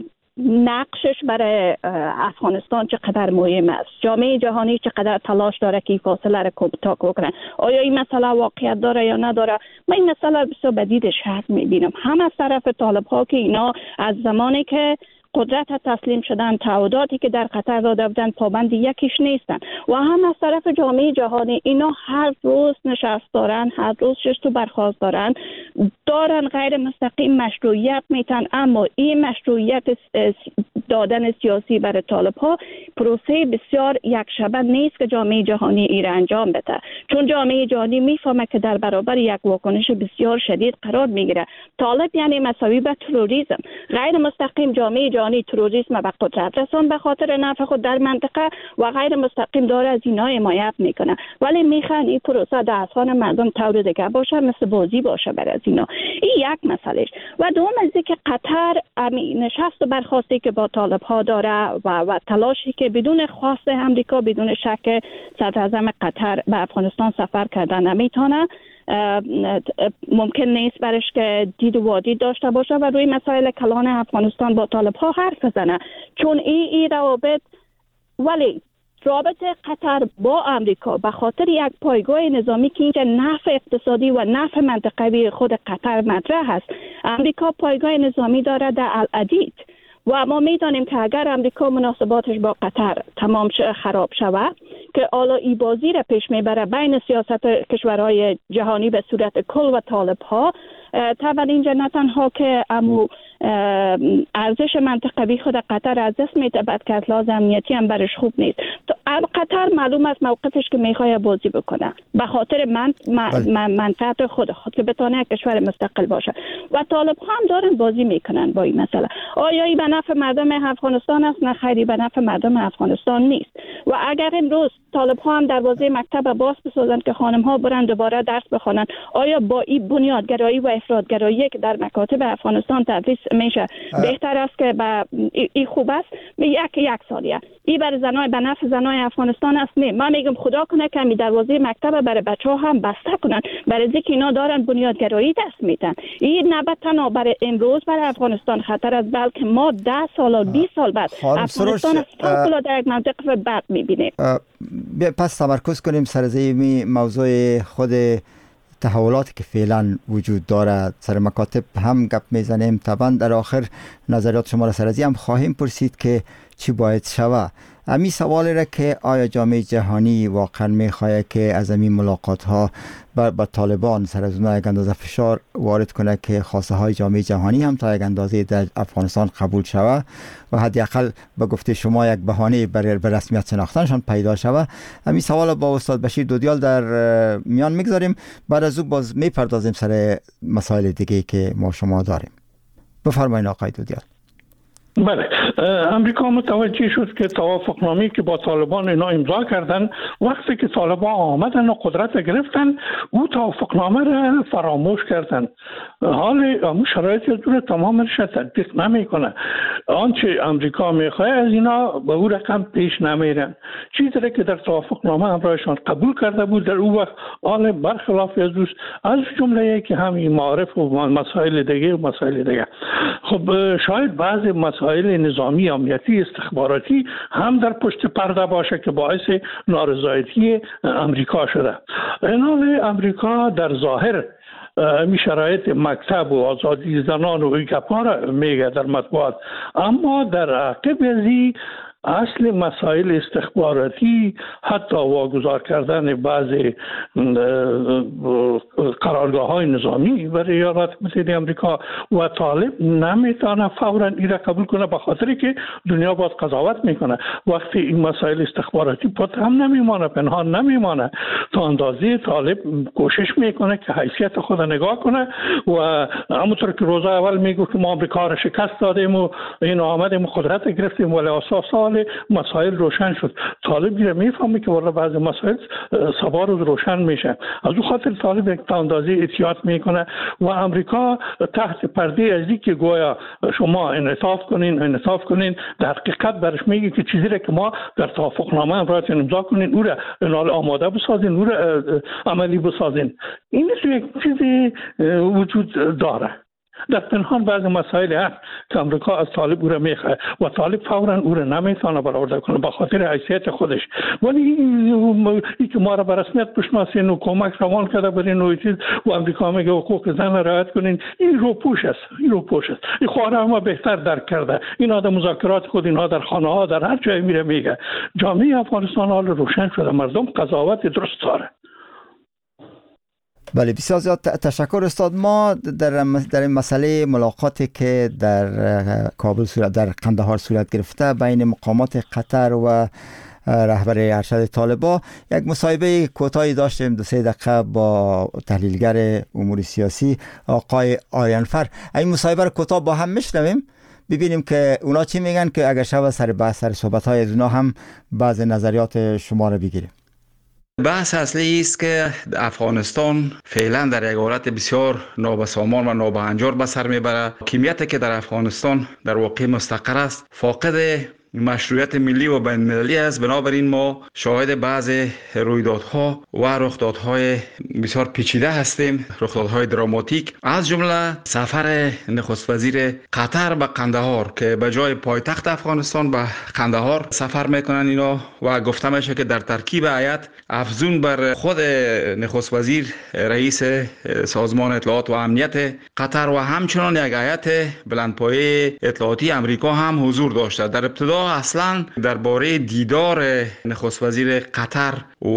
نقشش برای افغانستان چقدر مهم است، جامعه جهانی چقدر تلاش داره که این فاصله را کوتاه کنه. آیا این مسئله واقعیت داره یا نداره؟ من این مسئله بسیار بدید شرط میبینم، هم از طرف طالب ها که اینا از زمانی که قدرت تسلیم شدن، تعهداتی که در قطر داده بودن پابند یکیش نیستن، و هم از طرف جامعه جهانی اینا هر روز نشست دارن، هر روز شش برخاست دارن غیر مستقیم مشروعیت میتن، اما این مشروعیت دادن سیاسی برای طالب ها پروسه بسیار یک شبه نیست که جامعه جهانی ایر انجام بده، چون جامعه جهانی میفهمه که در برابر یک واکنش بسیار شدید قرار میگیره. طالب یعنی مساوی به تروریسم. غیر مستقیم جامعه جهانی تروریسم به قدرت رسان به خاطر نفع خود در منطقه و غیر مستقیم داره از اینا حمایت میکنه، ولی میخوان این پروسه در اذهان مردم طور دیگه باشه، مثل بازی باشه برای از اینا. این یک مسئله. و دوم از اینکه قطر نشست و برخواستی که با طالب ها داره و تلاشی که بدون خواست امریکا، بدون شک صدراعظم قطر به افغانستان سفر کردن نمیتونه، ممکن نیست برش که دید و وادید داشته باشه و روی مسائل کلان افغانستان با طالب ها حرف بزنه، چون این روابط، ولی رابطه قطر با امریکا به خاطر یک پایگاه نظامی که اینجا نفع اقتصادی و نفع منطقوی خود قطر مطرح است. امریکا پایگاه نظامی داره در العدید و ما میدانیم که اگر امریکا مناسباتش با قطر تمام خراب شود که حالا ای بازی را پیش میبره بین سیاست کشورهای جهانی به صورت کل و طالب ها، طبعا اینجا نه تنها که ارزش منطقوی خود قطر از دست میده، بعد که از لحاظ امنیتی هم برش خوب نیست. قطر معلوم است موقفش که میخواد بازی بکنه به خاطر منفعت خود که بتونه کشور مستقل باشه و طالب ها هم دارن بازی میکنن با این مسئله. آیا این به نفع مردم افغانستان است؟ نه خیلی به نفع مردم افغانستان نیست. و اگر امروز طالب ها هم دروازه مکتب باز بسازن که خانم ها برن دوباره درس بخونن، آیا با این بنیادگرایی و افراطگرایی که در مکاتب افغانستان تدریس میشه بهتر است که این خوب است؟ یک سالیه این برای زنای به نفع زنای افغانستان است؟ نه، من میگم خدا کنه که می دروازه مکتب برای بچه‌ها هم بسته کنن، برای اینکه اینا دارن بنیادگرایی دست میدن. این نه تنها برای امروز برای افغانستان خطر است، بلکه ما 10 سال و 20 سال بعد افغانستان فوق در یک منطقه بد میبینیم. پس تمرکز کنیم سر زمین موضوع خود تحولاتی که فعلا وجود دارد، سر مکاتب هم گپ میزنیم. طبعا در آخر نظریات شما را سر از هم خواهیم پرسید که چی باید شود. امی سوالی را که آیا جامعه جهانی واقعا میخواد که از این ملاقات ها با طالبان سر از اونها یک اندازه فشار وارد کنه که خواسته های جامعه جهانی هم تا یک اندازه در افغانستان قبول شود و حداقل به گفته شما یک بهانه برای رسمیت شناختنشان پیدا شود. همین سوال با استاد بشیر دودیال در میان میگذاریم، بعد از او باز میپردازیم سر مسائل دیگه که ما شما داریم. بفرمایید آقای دودیال. بله، امریکا متوجه شد که توافقنامه‌ای که با طالبان اینا امضا کردن، وقتی که طالبان آمدن و قدرت گرفتن، او توافقنامه را فراموش کردن. حال امو شرایط از دور تمامش تطبیق نمیکنه. آنچه امریکا میخواد از اینا به او رقم پیش نمیرن. چیزی را که در توافقنامه همراهشان قبول کرده بود در او وقت حال برخلاف از جمله که همین معارف و مسائل دیگه. خب شاید بعضی مسائل نظامی، امنیتی، استخباراتی هم در پشت پرده باشه که باعث نارضایتی امریکا شده. این امریکا در ظاهر می شرایط مکتب و آزادی زنان و این گپا را میگه در مطبوعات، اما در عقب ازی اصل مسائل استخباراتی، حتی واگذار کردن بعضی قرارگاه‌های نظامی برای ایالات متحده آمریکا و طالب نمیتونه فوراً این را قبول کنه، به خاطری که دنیا باید قضاوت میکنه. وقتی این مسائل استخباراتی پنهان نمیمانه، پنهان نمیمانه. تا اندازه طالب کوشش میکنه که حیثیت خود نگاه کنه و همونطور که روز اول میگفت که ما آمریکا را شکست دادیم و این آمدیم و قدرت گرفتیم، ولی اساسا مسائل روشن شد. طالب میفهمه که والا بعضی مسائل سبا روز روشن میشه. از اون خاطر طالب یک اندازه احتیاط میکنه و امریکا تحت پرده از اینکه گویا شما انعطاف کنین در حقیقت برش میگه که چیزی را که ما در توافقنامه امضا امضا کنین او را آماده بسازین، او را عملی بسازین. این یک چیزی وجود داره. در پنهان بعض مسائل هست که امریکا از طالب او را میخواه و طالب فورا او را نمیتونه برآورده کنه به خاطر حیثیت خودش. ولی این که ما را به رسمیت بشناسین و کمک روان کرده برین و چیز و امریکا میگه حقوق زن را رعایت کنین، این روپوش است. این خواهر ما بهتر درک کرده. اینا در مذاکرات خود، اینها در خانه ها، در هر جای میره میگه. جامعه افغانستان حال روشن شده، مردم قضاوت درست داره. بله، بسیار زیاد تشکر استاد. ما در این مسئله ملاقاتی که در کابل در قندهار صورت گرفته بین مقامات قطر و رهبر ارشد طالبان، یک مصاحبه کوتاهی داشتیم 2-3 دقیقه با تحلیلگر امور سیاسی آقای آریانفر. این مصاحبه رو کوتاه با هم میشنویم، ببینیم که اونا چی میگن، که اگر شب سر بحث سر صحبت های از اونا هم بعض نظریات شما رو بگیریم. بحث اصلی است که افغانستان فعلا در یک حالت بسیار نابسامان و نابهنجار به سر میبره. حاکمیتی که در افغانستان در واقع مستقر است فاقد مشروعیت ملی و بین المللی است. بنابراین ما شاهد بعض رویدادها و رخدادهای بسیار پیچیده هستیم، رخدادهای دراماتیک، از جمله سفر نخست وزیر قطر به قندهار که به جای پایتخت افغانستان به قندهار سفر میکنن اینا، و گفته میشه که در ترکیب هیئت افزون بر خود نخست وزیر رئیس سازمان اطلاعات و امنیت قطر و همچنان یک هیئت بلندپایه اطلاعاتی امریکا هم حضور داشته. در ابتدا اصلا درباره دیدار نخست وزیر قطر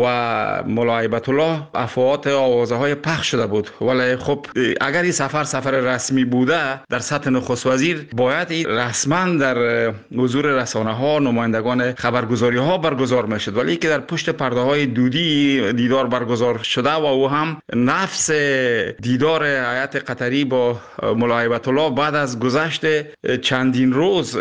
و ملا هیبت الله افواهات آوازه های پخش شده بود، ولی خب اگر این سفر رسمی بوده در سطح نخست وزیر باید رسما در حضور رسانه ها، نمایندگان خبرگزاری ها برگزار میشد، ولی که در پشت پرده های دودی دیدار برگزار شده و او هم نفس دیدار هیئت قطری با ملا هیبت الله بعد از گذشت چندین روز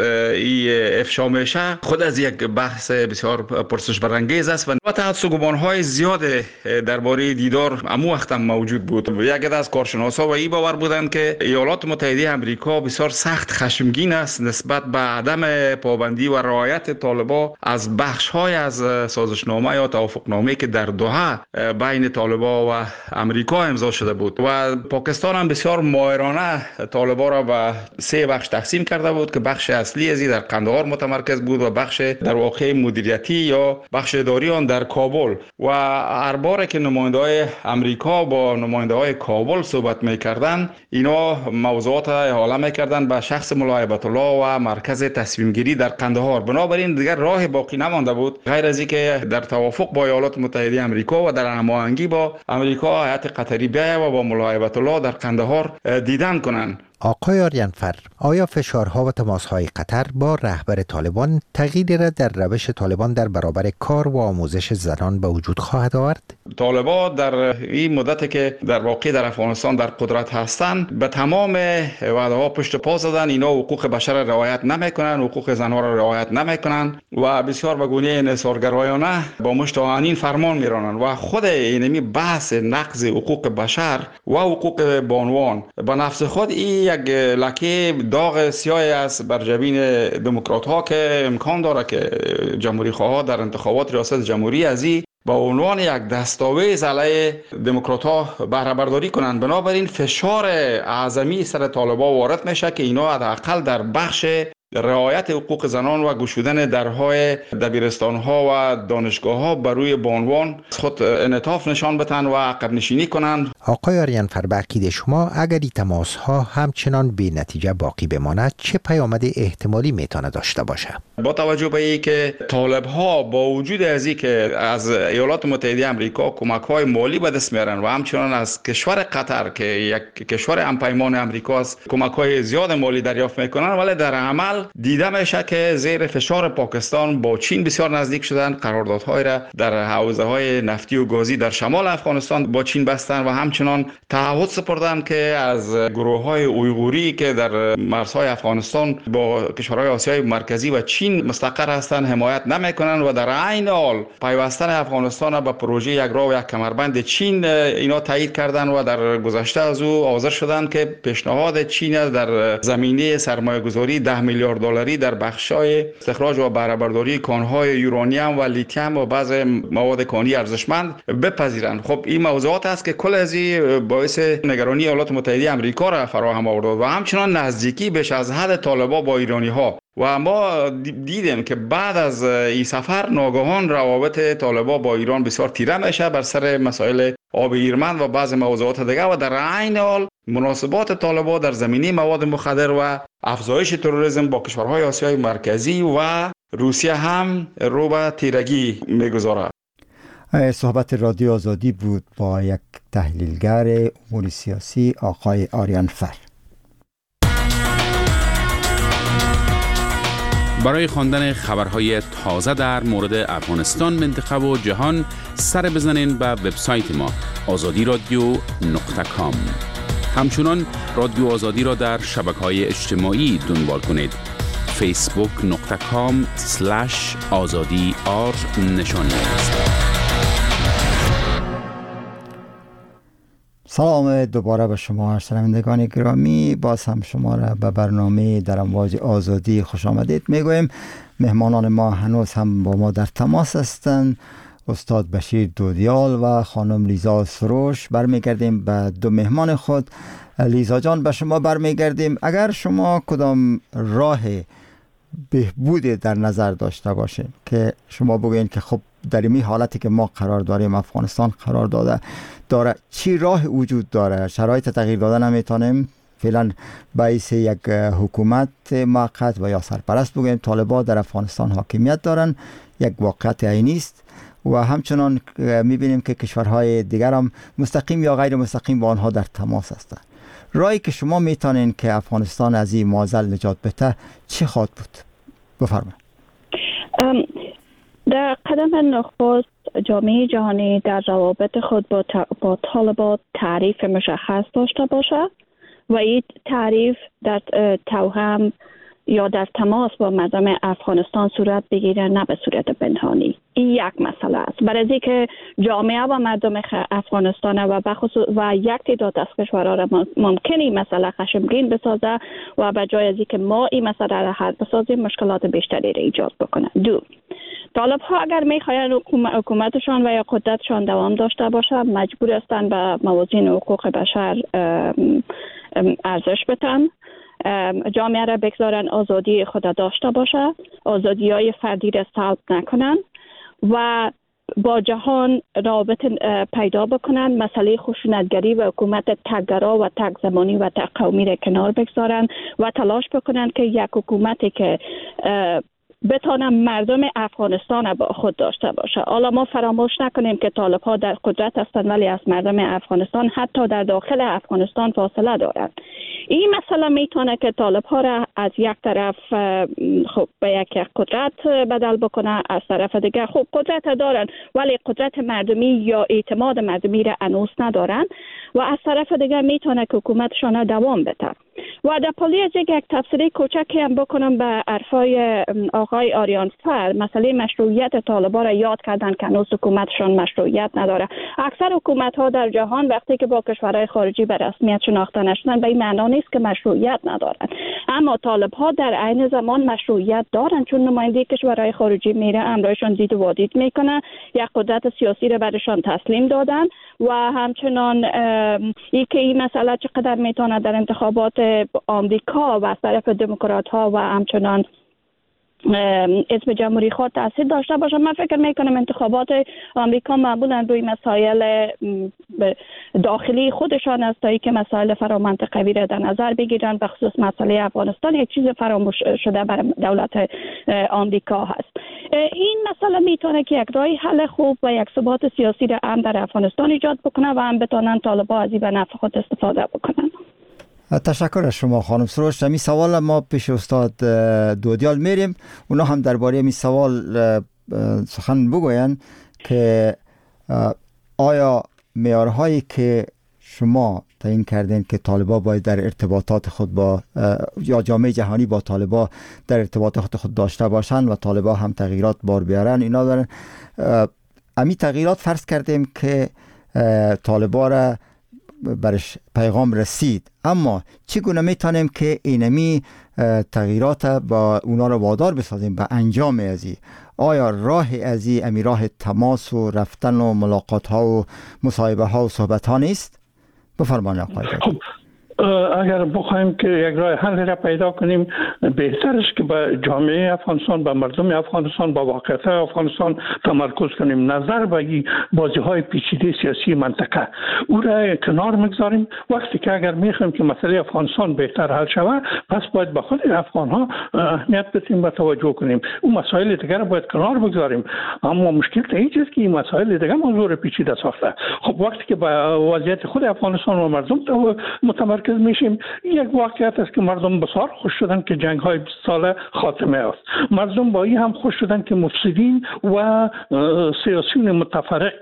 افشا میشه، خود از یک بحث بسیار پرسش برانگیز است و تحدث و گمانهای زیاد درباره دیدار امو وقت هم موجود بود. یک از کارشناسا و این باور بودند که ایالات متحده آمریکا بسیار سخت خشمگین است نسبت به عدم پابندی و رعایت طالبان از بخش‌های از سازشنامه یا توافقنامه که در دوحه بین طالبان و آمریکا امضا شده بود، و پاکستان هم بسیار ماهرانه طالبان را به 3 بخش تقسیم کرده بود که بخش اصلی ازی در قندهار متمرکز بود و بخش در واقع مدیریتی یا بخش اداری آن در کابل. و هر بار که نماینده‌های آمریکا با نماینده‌های کابل صحبت می‌کردند، اینا موضوعات احاله می‌کردند به شخص ملا هیبت الله و مرکز تصمیم گیری در قندهار. بنابراین دیگر راه باقی نمانده بود غیر از اینکه در توافق با ایالات متحده آمریکا و در هماهنگی با آمریکا هیئت قطری بیاید و با ملا هیبت الله در قندهار دیدن کنند. آقای آریانفر، آیا فشارها و تماسهای قطر با رهبر طالبان تغییری را در روش طالبان در برابر کار و آموزش زنان به وجود خواهد آورد؟ طالبان در این مدتی که در واقع در افغانستان در قدرت هستند به تمام وعده‌ها پشت پا زدن. اینا حقوق بشر را رعایت نمیکنن، حقوق زنها را رعایت نمیکنن و بسیار به گونه انحصارگرایانه با مشت آهنین فرمان میرانند و خود اینمی بحث نقض حقوق بشر و حقوق بانوان به نفس خود این یک لکه داغ سیاهی است بر جبین دموکرات ها که امکان داره که جمهوری خواه در انتخابات ریاست جمهوری از این با عنوان یک دستاویز علیه دموکرات ها بهره برداری کنند. بنابراین فشار اعظمی سر طالبان وارد میشه که اینا حداقل در بخش رعایت حقوق زنان و گشودن درهای دبیرستان‌ها و دانشگاه‌ها بر روی بانوان خود انعطاف نشان بدن و عقب نشینی کنند. آقای آریانفر، به عقیده شما اگر این تماس‌ها همچنان بی نتیجه باقی بماند چه پیامد احتمالی میتونه داشته باشه؟ با توجه به اینکه طالب‌ها با وجود از اینکه از ایالات متحده آمریکا کمک‌های مالی به دست میارن و همچنان از کشور قطر که یک کشور همپیمان آمریکاست کمک‌های زیاد مالی دریافت میکنن، ولی در عمل دیده میشه که زیر فشار پاکستان با چین بسیار نزدیک شدن، قراردادهای را در حوزه‌های نفتی و گازی در شمال افغانستان با چین بستن و همچنان تعهد سپردن که از گروه‌های اویغوری که در مرزهای افغانستان با کشورهای آسیای مرکزی و چین مستقر هستند حمایت نمیکنن و در عین حال پیوستن افغانستان به پروژه یک راه و یک کمربند چین اینا تایید کردن و در گذشته از او حاضر شدن که پیشنهاد چین در زمینه سرمایه‌گذاری 10 میلیارد دلاری در بخش‌های استخراج و بهره برداری کان‌های یورانیم و لیتیم و بعض مواد کانی ارزشمند بپذیرند. خب این موضوعات است که کل از این باعث نگرانی ایالات متحده آمریکا را فراهم آورد و همچنان نزدیکی بیش از حد طالبان با ایرانی‌ها. و ما دیدیم که بعد از این سفر ناگهان روابط طالبان با ایران بسیار تیره میشه بر سر مسائل آب ایرمن و بعض موضوعات دیگه و در عین حال مناسبات طالبان در زمینه مواد مخدر و افزایش تروریسم با کشورهای آسیای مرکزی و روسیه هم رو به تیرگی میگذارد. صحبت رادیو آزادی بود با یک تحلیلگر امور سیاسی آقای آریان فر. برای خواندن خبرهای تازه در مورد افغانستان، منطقه و جهان سر بزنین به وبسایت ما azadiradio.com. همچنان رادیو آزادی را در شبکه‌های اجتماعی دنبال کنید. facebook.com/azadi_r نشانی است. سلام دوباره به شما شنوندگان گرامی، باز هم شما را به برنامه در امواج آزادی خوش آمدید میگویم. مهمانان ما هنوز هم با ما در تماس هستند، استاد بشیر دودیال و خانم لیزا سروش. برمیگردیم به دو مهمان خود. لیزا جان، به شما برمیگردیم. اگر شما کدام راه بهبود در نظر داشته باشه که شما بگوین که خب در این حالتی که ما قرار داریم، افغانستان قرار داره چی راه وجود داره؟ شرایط تغییر داده نمیتونیم فعلا باعث یک حکومت موقت و یا سرپرست بگویم. طالبان در افغانستان حاکمیت دارن، یک واقعیت عینی است و همچنان میبینیم که کشورهای دیگر هم مستقیم یا غیر مستقیم با آنها در تماس هستند. راهی که شما میتونین که افغانستان از این معضل نجات بده چی خواهد بود؟ بفرمایید. در قدم نخست جامعه جهانی در روابط خود با طالبان تعریف مشخص داشته باشد و این تعریف در توهم یا در تماس با مردم افغانستان صورت بگیره، نه به صورت پنهانی. این یک مسئله است. برای اینکه جامعه و مردم افغانستان و بخصوص و یک تعداد از کشورها را ممکنه این مسئله خشمگین بسازه و به جای از اینکه ما این مسئله را حل بسازیم مشکلات بیشتری را ایجاد بکنه. دو، طالب ها اگر میخواین حکومتشان و یا قدرتشان دوام داشته باشه، مجبور هستند به موازین حقوق بشر ارزش بدن، جامعه را بگذارن آزادی خود داشته باشه، آزادی های فردی را سلب نکنن و با جهان رابط پیدا بکنن، مسئله خشونتگری و حکومت تک‌گرا و تک زمانی و تک قومی را کنار بگذارن و تلاش بکنن که یک حکومتی که بتانم مردم افغانستان با خود داشته باشه. حالا ما فراموش نکنیم که طالب‌ها در قدرت هستند ولی از مردم افغانستان حتی در داخل افغانستان فاصله دارند. این مسئله میتونه که طالب‌ها را از یک طرف خب به یک قدرت بدل بکنه، از طرف دیگر خب قدرت دارن ولی قدرت مردمی یا اعتماد مردمی را هنوز ندارن و از طرف دیگر میتونه که حکومتشان دوام بده. و در پالی از یک تفسیری کوچکی هم بکنم به حرفای آقای آریان فر، مسئله مشروعیت طالبان را یاد کردن که هنوز حکومتشان مشروعیت نداره. اکثر حکومت ها در جهان وقتی که با کشورهای خارجی به رسمیت شناخته نشدن به این معنا نیست که مشروعیت ندارن، اما طالب ها در عین زمان مشروعیت دارن، چون نماینده کشورهای خارجی میره امرایشان دید و وادید میکنه، یک قدرت سیاسی را برشان تسلیم دادن و همچنان این مسئله چقدر میتونه در انتخابات آمریکا و از طرف دموکرات ها و همچنان اسم جمهوری خواه تاثیر داشته باشه. من فکر میکنم انتخابات آمریکا معمولا روی مسائل داخلی خودشان است تا که مسائل فرامنطقوی را در نظر بگیرن، به خصوص مسئله افغانستان یک چیز فراموش شده برای دولت آمریکا هست. این مسئله میتونه که یک راه حل خوب و یک ثبات سیاسی را هم در افغانستان ایجاد بکنه و هم بتونن طالبان از این به نفع خود استفاده بکنن. تشکر از شما خانم سروش. می سوال ما پیش استاد دودیال میریم، اونا هم درباره می سوال سخن بگوین که آیا معیارهایی که شما تعیین کردین که طالبان باید در ارتباطات خود با یا جامعه جهانی با طالبان در ارتباطات خود داشته باشن و طالبان هم تغییرات بار بیارن، اینا دارن امی تغییرات فرض کردیم که طالبان را برش پیغام رسید، اما چگونه میتونیم که اینمی تغییرات با اونا رو وادار بسازیم به انجام ازی؟ آیا راه ازی امی راه تماس و رفتن و ملاقات ها و مصاحبه ها و صحبت ها نیست؟ بفرمایید آقای. اگر بخوایم که یک راه حل را پیدا کنیم، بهتر است که به جامعه افغانستان، به مردم افغانستان، با واقعیت افغانستان تمرکز کنیم. نظر به این بازی‌های پیچیده سیاسی منطقه او را کنار میگذاریم. وقتی که اگر میخوایم که مسئله افغانستان بهتر حل شود، پس باید به خود افغان‌ها اهمیت بدیم و توجه کنیم. اون مسائل دیگر را باید کنار بگذاریم. اما مشکل اینجاست که این مسائل دیگر موضوع پیچیده ساخته. خب وقتی که به وضعیت خود افغانستان و مردم متمرکز میشیم، یک واقعیت است که مردم بسیار خوش شدن که جنگ های 20 ساله خاتمه است. مردم با این هم خوش شدن که مفسدین و سیاسیون متفرق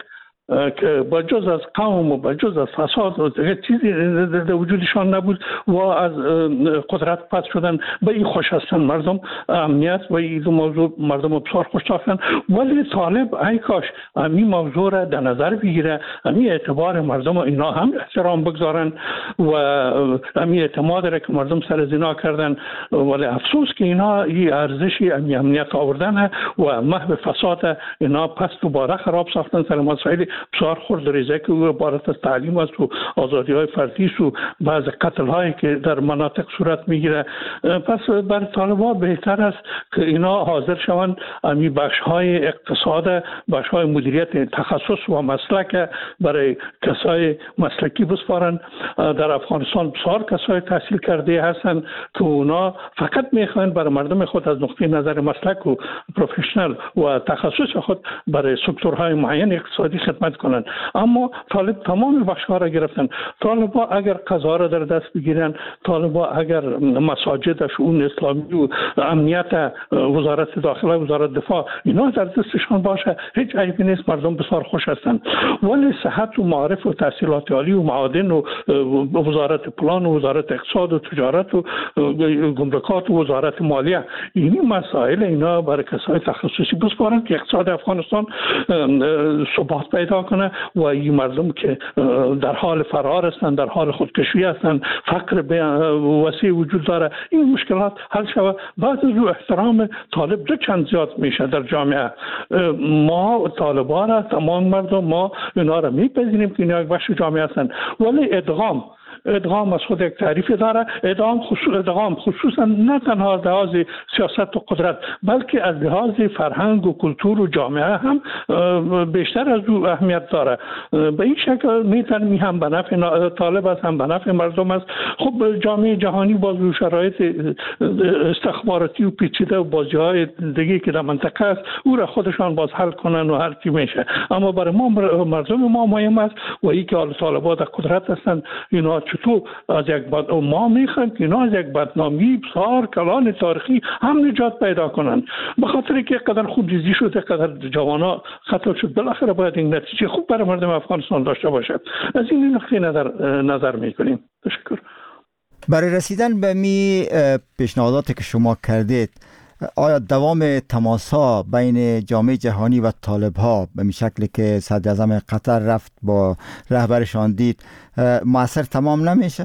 که با جز از قوم و با جز از فساد و دیگه چیزی در وجودشان نبود و از قدرت پس شدن، به این خوش هستن مردم. امنیت و این موضوع مردم بسیار خوش داشتن. ولی طالب ای کاش این موضوع را در نظر بگیره، این اعتبار مردم اینا هم احترام بگذارن و این اعتماد را که مردم سر زنا کردن. ولی افسوس که اینا این ارزشی امنیت آوردن و محو فساد اینا پس دوباره خراب ساختن سر مسائل بسیار خرد ریزه که عبارت از تعلیم است و آزادی های فردی است و بعض قتل هایی که در مناطق صورت میگیره. پس برای طالبان بهتر است که اینا حاضر شوند امی بخش های اقتصاد، بخش های مدیریت تخصص و مسلک برای کسای مسلکی بسپارن. در افغانستان بسیار کسای تحصیل کرده هستند که اونا فقط میخواین برای مردم خود از نقطه نظر مسلک و پروفشنال و تخصص خود برای سکتورهای معین اقتصادی خدمت کنند. اما طالب تمام بخش‌ها را گرفتن. طالب‌ها اگر قضا را در دست بگیرن، طالب‌ها اگر مساجد، شؤون اسلامی و امنیت، وزارت داخله، وزارت دفاع اینا در دستشان باشه، هیچ عیبی نیست، مردم بسیار خوش هستند. ولی صحت و معارف و تحصیلات عالی و معادن و وزارت پلان و وزارت اقتصاد و تجارت و گمرکات و وزارت مالیه، این مسائل اینا برای کسای تخصصی بسپارن که اقتصاد افغانستان ثبات پیدا کنه و این مردم که در حال فرار هستند، در حال خودکشی هستند، فقر وسیع وجود داره، این مشکلات حل شود. بعد از او احترام طالب دو چند زیاد میشه در جامعه. ما طالبان، تمام مردم ما اینا را میپذیریم که اینا یک بخش جامعه هستند. ولی ادغام از خود یک تعریف داره. ادغام خصوصا نه تنها از لحاظ سیاست و قدرت، بلکه از لحاظ فرهنگ و کلتور و جامعه هم بیشتر از او اهمیت داره. به این شکل میتونیم هم به نفع طالب است، هم به نفع مردم است. خب جامعه جهانی باز شرایط استخباراتی و پیچیده و بازی‌های دیگه که در منطقه است او را خودشان باز حل کنن و هر چی میشه. اما برای ما مردم ما مهم است و این که طالبان در قدرت هستند، اینا چطور از یک ما میخوایم که اینا از یک بدنامی بسیار کلان تاریخی هم نجات پیدا کنند. به خاطر که قدر خوب ریزی شده، قدر جوانا قتل شد، بالاخره باید این نتیجه خوب برای مردم افغانستان داشته باشه. از این نقطه نظر میکنیم. تشکر. برای رسیدن به می پیشنهاداتی که شما کردید، آیا دوام تماس‌ها بین جامعه جهانی و طالب‌ها به می شکلی که صدر اعظم قطر رفت با رهبرشان دید مؤثر تمام نمیشه؟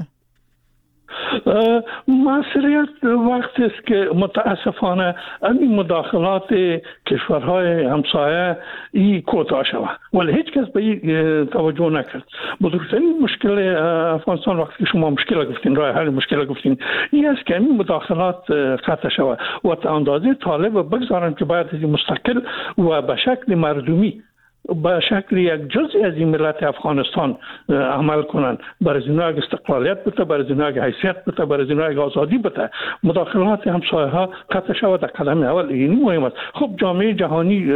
مسئولیت وقت است که متاسفانه این مداخلات کشورهای همسایه این کوتاه شود، ولی هیچ کس به این توجه نکرد. بزرگترین مشکل افغانستان وقتی شما مشکل گفتین، راه حل مشکل گفتین، این است که این مداخلات قطع شود و تا اندازه طالب بگذارن که باید مستقل و به شکل مردمی، به شکل یک جزئی از این ملت افغانستان عمل کنند. برای زینا یک استقلالیت بده، برای زینا یک حیثیت بده، برای زینا یک آزادی بده. مداخلات همسایه ها قطع شود در قدم اول. این مهم است. خب جامعه جهانی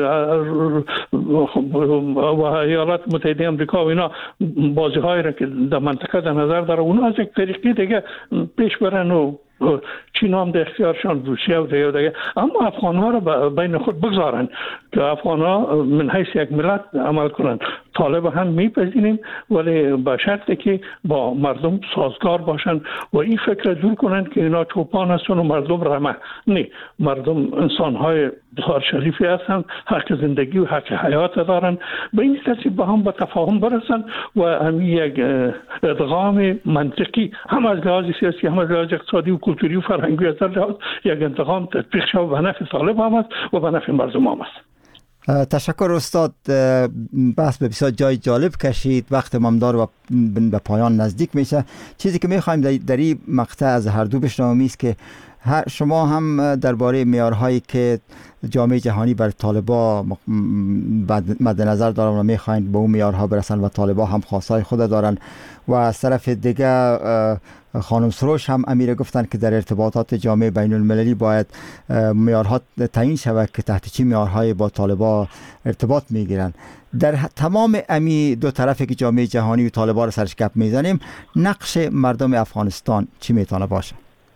و ایالات متحده آمریکا و اینا بازی هایی را که در منطقه در نظر داره، اونا از یک طریقی دیگه پیش برن و چین هم در اختیارشان، روسیه و دیگه. اما افغان ها را بین خود بگذارن که افغان ها من حیث یک ملت عمل کنند. طالب هم میپذیریم، ولی به شرطی که با مردم سازگار باشند و این فکر دور کنند که اینا چوپان هستن و مردم رمه. نه، مردم انسان های بسیار شریفی هستند، حق زندگی و حق حیات دارند. به این ترتیب با هم به تفاهم برسند و همین یک ادغام منطقی هم از لحاظ سیاسی، هم از لحاظ اقتصادی و کلتوری و فرهنگی از لحاظ یک ادغام تطبیق شود. به نفع طالب هم است و به نفع مردم هم است. تشکر استاد. بحث به بسیار جای جالب کشید، وقت ممدار و به پایان نزدیک میشه. چیزی که میخوایم در این مقطع از هر دو بشنویم است که شما هم درباره معیارهایی که جامعه جهانی بر طالبا مد نظر دارن و میخواین به اون معیارها برسن و طالبا هم خواستای خود دارن و از طرف دیگه خانم سروش هم امیر گفتن که در ارتباطات جامعه بین المللی باید معیارها تعیین شود که تحت چه معیارهای با طالبا ارتباط میگیرن. در تمام امی دو طرفی که جامعه جهانی و طالبا رو سرش گپ میزنیم، نقش مردم افغانستان چی میتونه باشه؟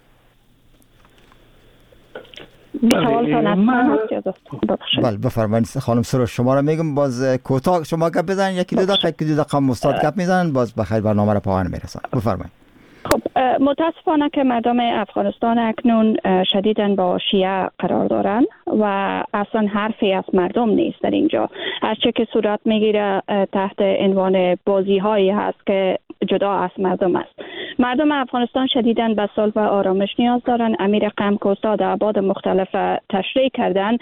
بله بفرمایید خانم سروش. شما را میگم باز کوتاه شما گپ بزنید، یکی دو دقیقه استاد گپ میزنن، باز بخیر برنامه را پایان میرسن. بفرمایید. خب متاسفانه که مردم افغانستان اکنون شدیداً با شیعه قرار دارن و اصلا حرفی از مردم نیست در اینجا. از چه که صورت میگیره تحت عنوان بازی هایی هست که جدا از مردم است. مردم افغانستان شدیداً به صلح و آرامش نیاز دارن. امیر قم که استاد ابعاد مختلف تشریح کردن،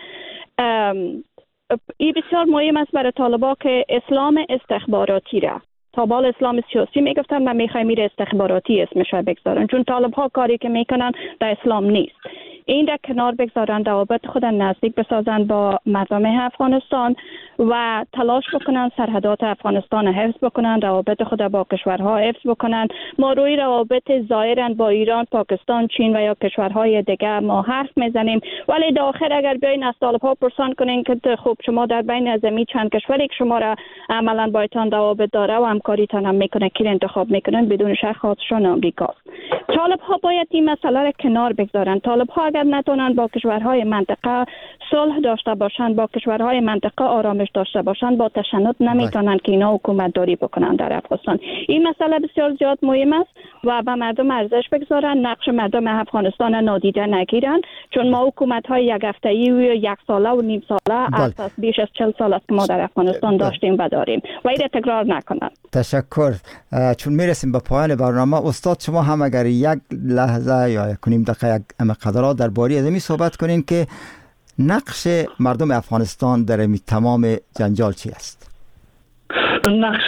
این بسیار مهم است برای طالبا که اسلام استخباراتی را تا بال اسلام سیاسی میگفتن و میخوایم میره استخباراتی اسمش بگذارن، چون طالب ها کاری که میکنن در اسلام نیست. این در کنار بگذارن، روابط خود نزدیک بسازن با مردم افغانستان و تلاش بکنن سرحدات افغانستان حفظ بکنن، روابط خود با کشورها حفظ بکنن. ما روی روابط ظاهرا با ایران، پاکستان، چین و یا کشورهای دیگه ما حرف میزنیم، ولی داخل اگر بیاین از طالب‌ها پرسان کنین که خب شما در بین از این چند کشوری که شما را عملاً بایتان روابط داره و همکاریتان هم میکنه کی انتخاب میکنن، بدون شک خاطرشون آمریکاست. طالب‌ها باید این مسئله را کنار بگذارن. طالب‌ها اگر نتونن با کشورهای منطقه صلح داشته باشن، با کشورهای منطقه آرامش داشته باشن، با تشنج نمیتونن که اینا حکومت داری بکنن در افغانستان. این مسئله بسیار زیاد مهم است و به مردم ارزش بگذارن، نقش مردم افغانستان نادیده نگیرن، چون ما حکومت‌های یک هفته‌ای و یک ساله و نیم ساله اساس بیش از 40 سال است که ما در افغانستان داشتیم و داریم و این تکرار نکنن. تشکر. چون میرسیم به پایان برنامه، استاد شما هم اگر یک لحظه یا یک نیم دقیقه مقدار درباره از این صحبت کنین که نقش مردم افغانستان در تمام جنجال چی است؟ نقش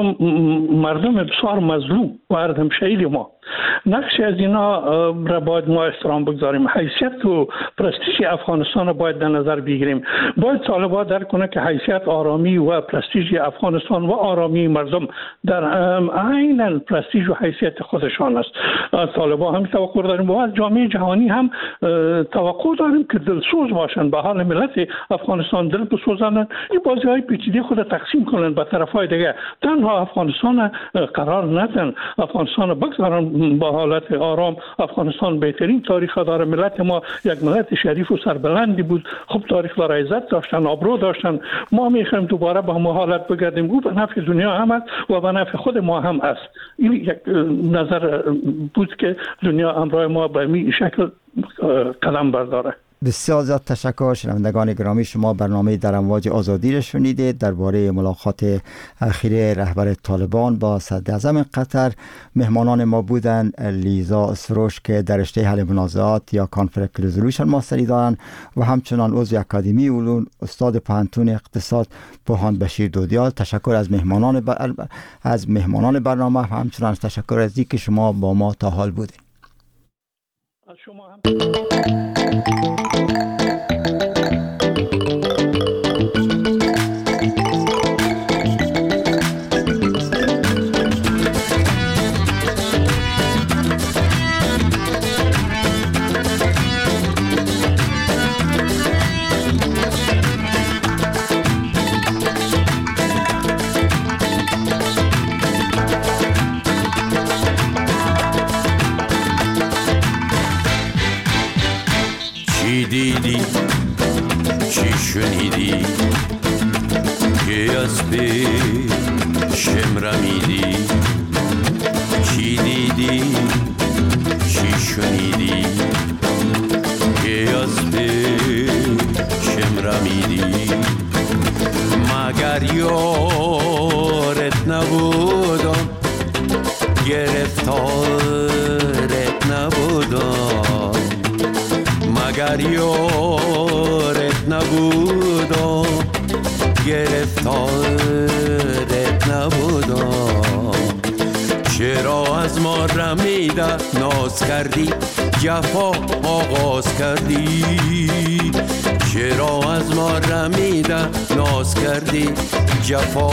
مردم بسیار مظلوم و اردم شهید ما، نقش از اینا را باید ما احترام بگذاریم. حیثیت و پرستیژ افغانستان را باید در نظر بگیریم. باید طالبان درک کنه که حیثیت آرامی و پرستیژ افغانستان و آرامی مردم در عین پرستیژ و حیثیت خودشان است. طالبان هم توقع داریم و از جامعه جهانی هم توقع داریم که دلسوز باشن، به حال ملت افغانستان دل بسوزانن، این بازی‌های پیچیده خود تقسیم کنن به طرف‌های دیگه، تنها افغانستان قرار ندن، افغانستان بگذارن با حالت آرام. افغانستان بهترین تاریخ داره، ملت ما یک ملت شریف و سربلندی بود، خب تاریخ داره، عزت داشتن، آبرو داشتن. ما میخوایم دوباره به همون حالت بگردیم، او به نفع دنیا هم است و به نفع خود ما هم است. این یک نظر بود که دنیا امروز ما به این شکل قدم برداره. بسیار زیاد تشکر. شنوندگان گرامی، شما برنامه در امواج آزادی را شنیدید درباره ملاقات اخیر رهبر طالبان با صدراعظم قطر. مهمانان ما بودند لیزا سروش که در رشته حل منازعات یا کانفلیکت رزولوشن ماستری دارند و همچنان عضو اکادمی علوم، استاد پانتون اقتصاد بوهان بشیر دودیال. تشکر از مهمانان برنامه و همچنان تشکر از اینکه شما با ما تا حال بودید. شما هم دیدی چی شنیدی که از پیشم رمیدی؟ چی دیدی چی شنیدی که از پیشم رمیدی؟ مگر یارت نبودم، گرفتارت نبودم، مگر یارت نبودم، گرفتارت نبودم. چرا از ما رمیده ناز کردی، جفا آغاز کردی؟ چرا از ما رمیده ناز کردی، جفا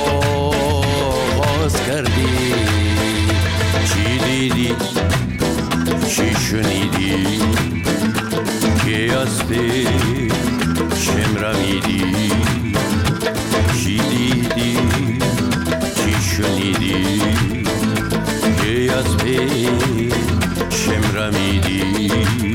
آغاز کردی؟ چی دیدی، چی شنیدی که از پیشم رمیدی؟ چی دیدی، چی شنیدی که از پیشم رمیدی؟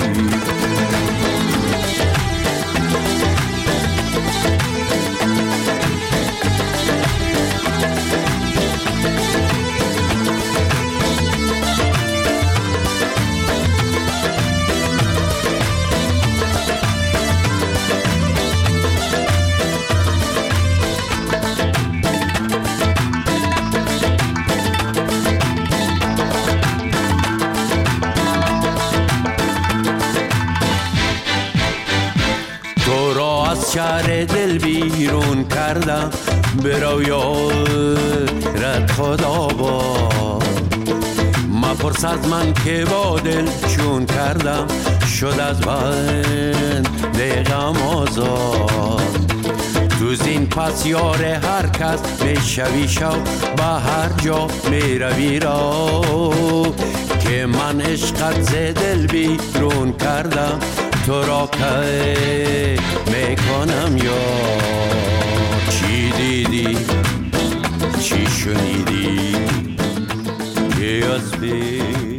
شهر دل بیرون کردم، برو یارت خدا با. مپرس از من که با دل چون کردم، شد از بند غم آزاد. تو زین پس یار هر کس میشوی شو، به هر جا میروی را. که من عشقت ز دل بیرون کردم، تو را که میکنم یار. چی دیدی، چی شنیدی که از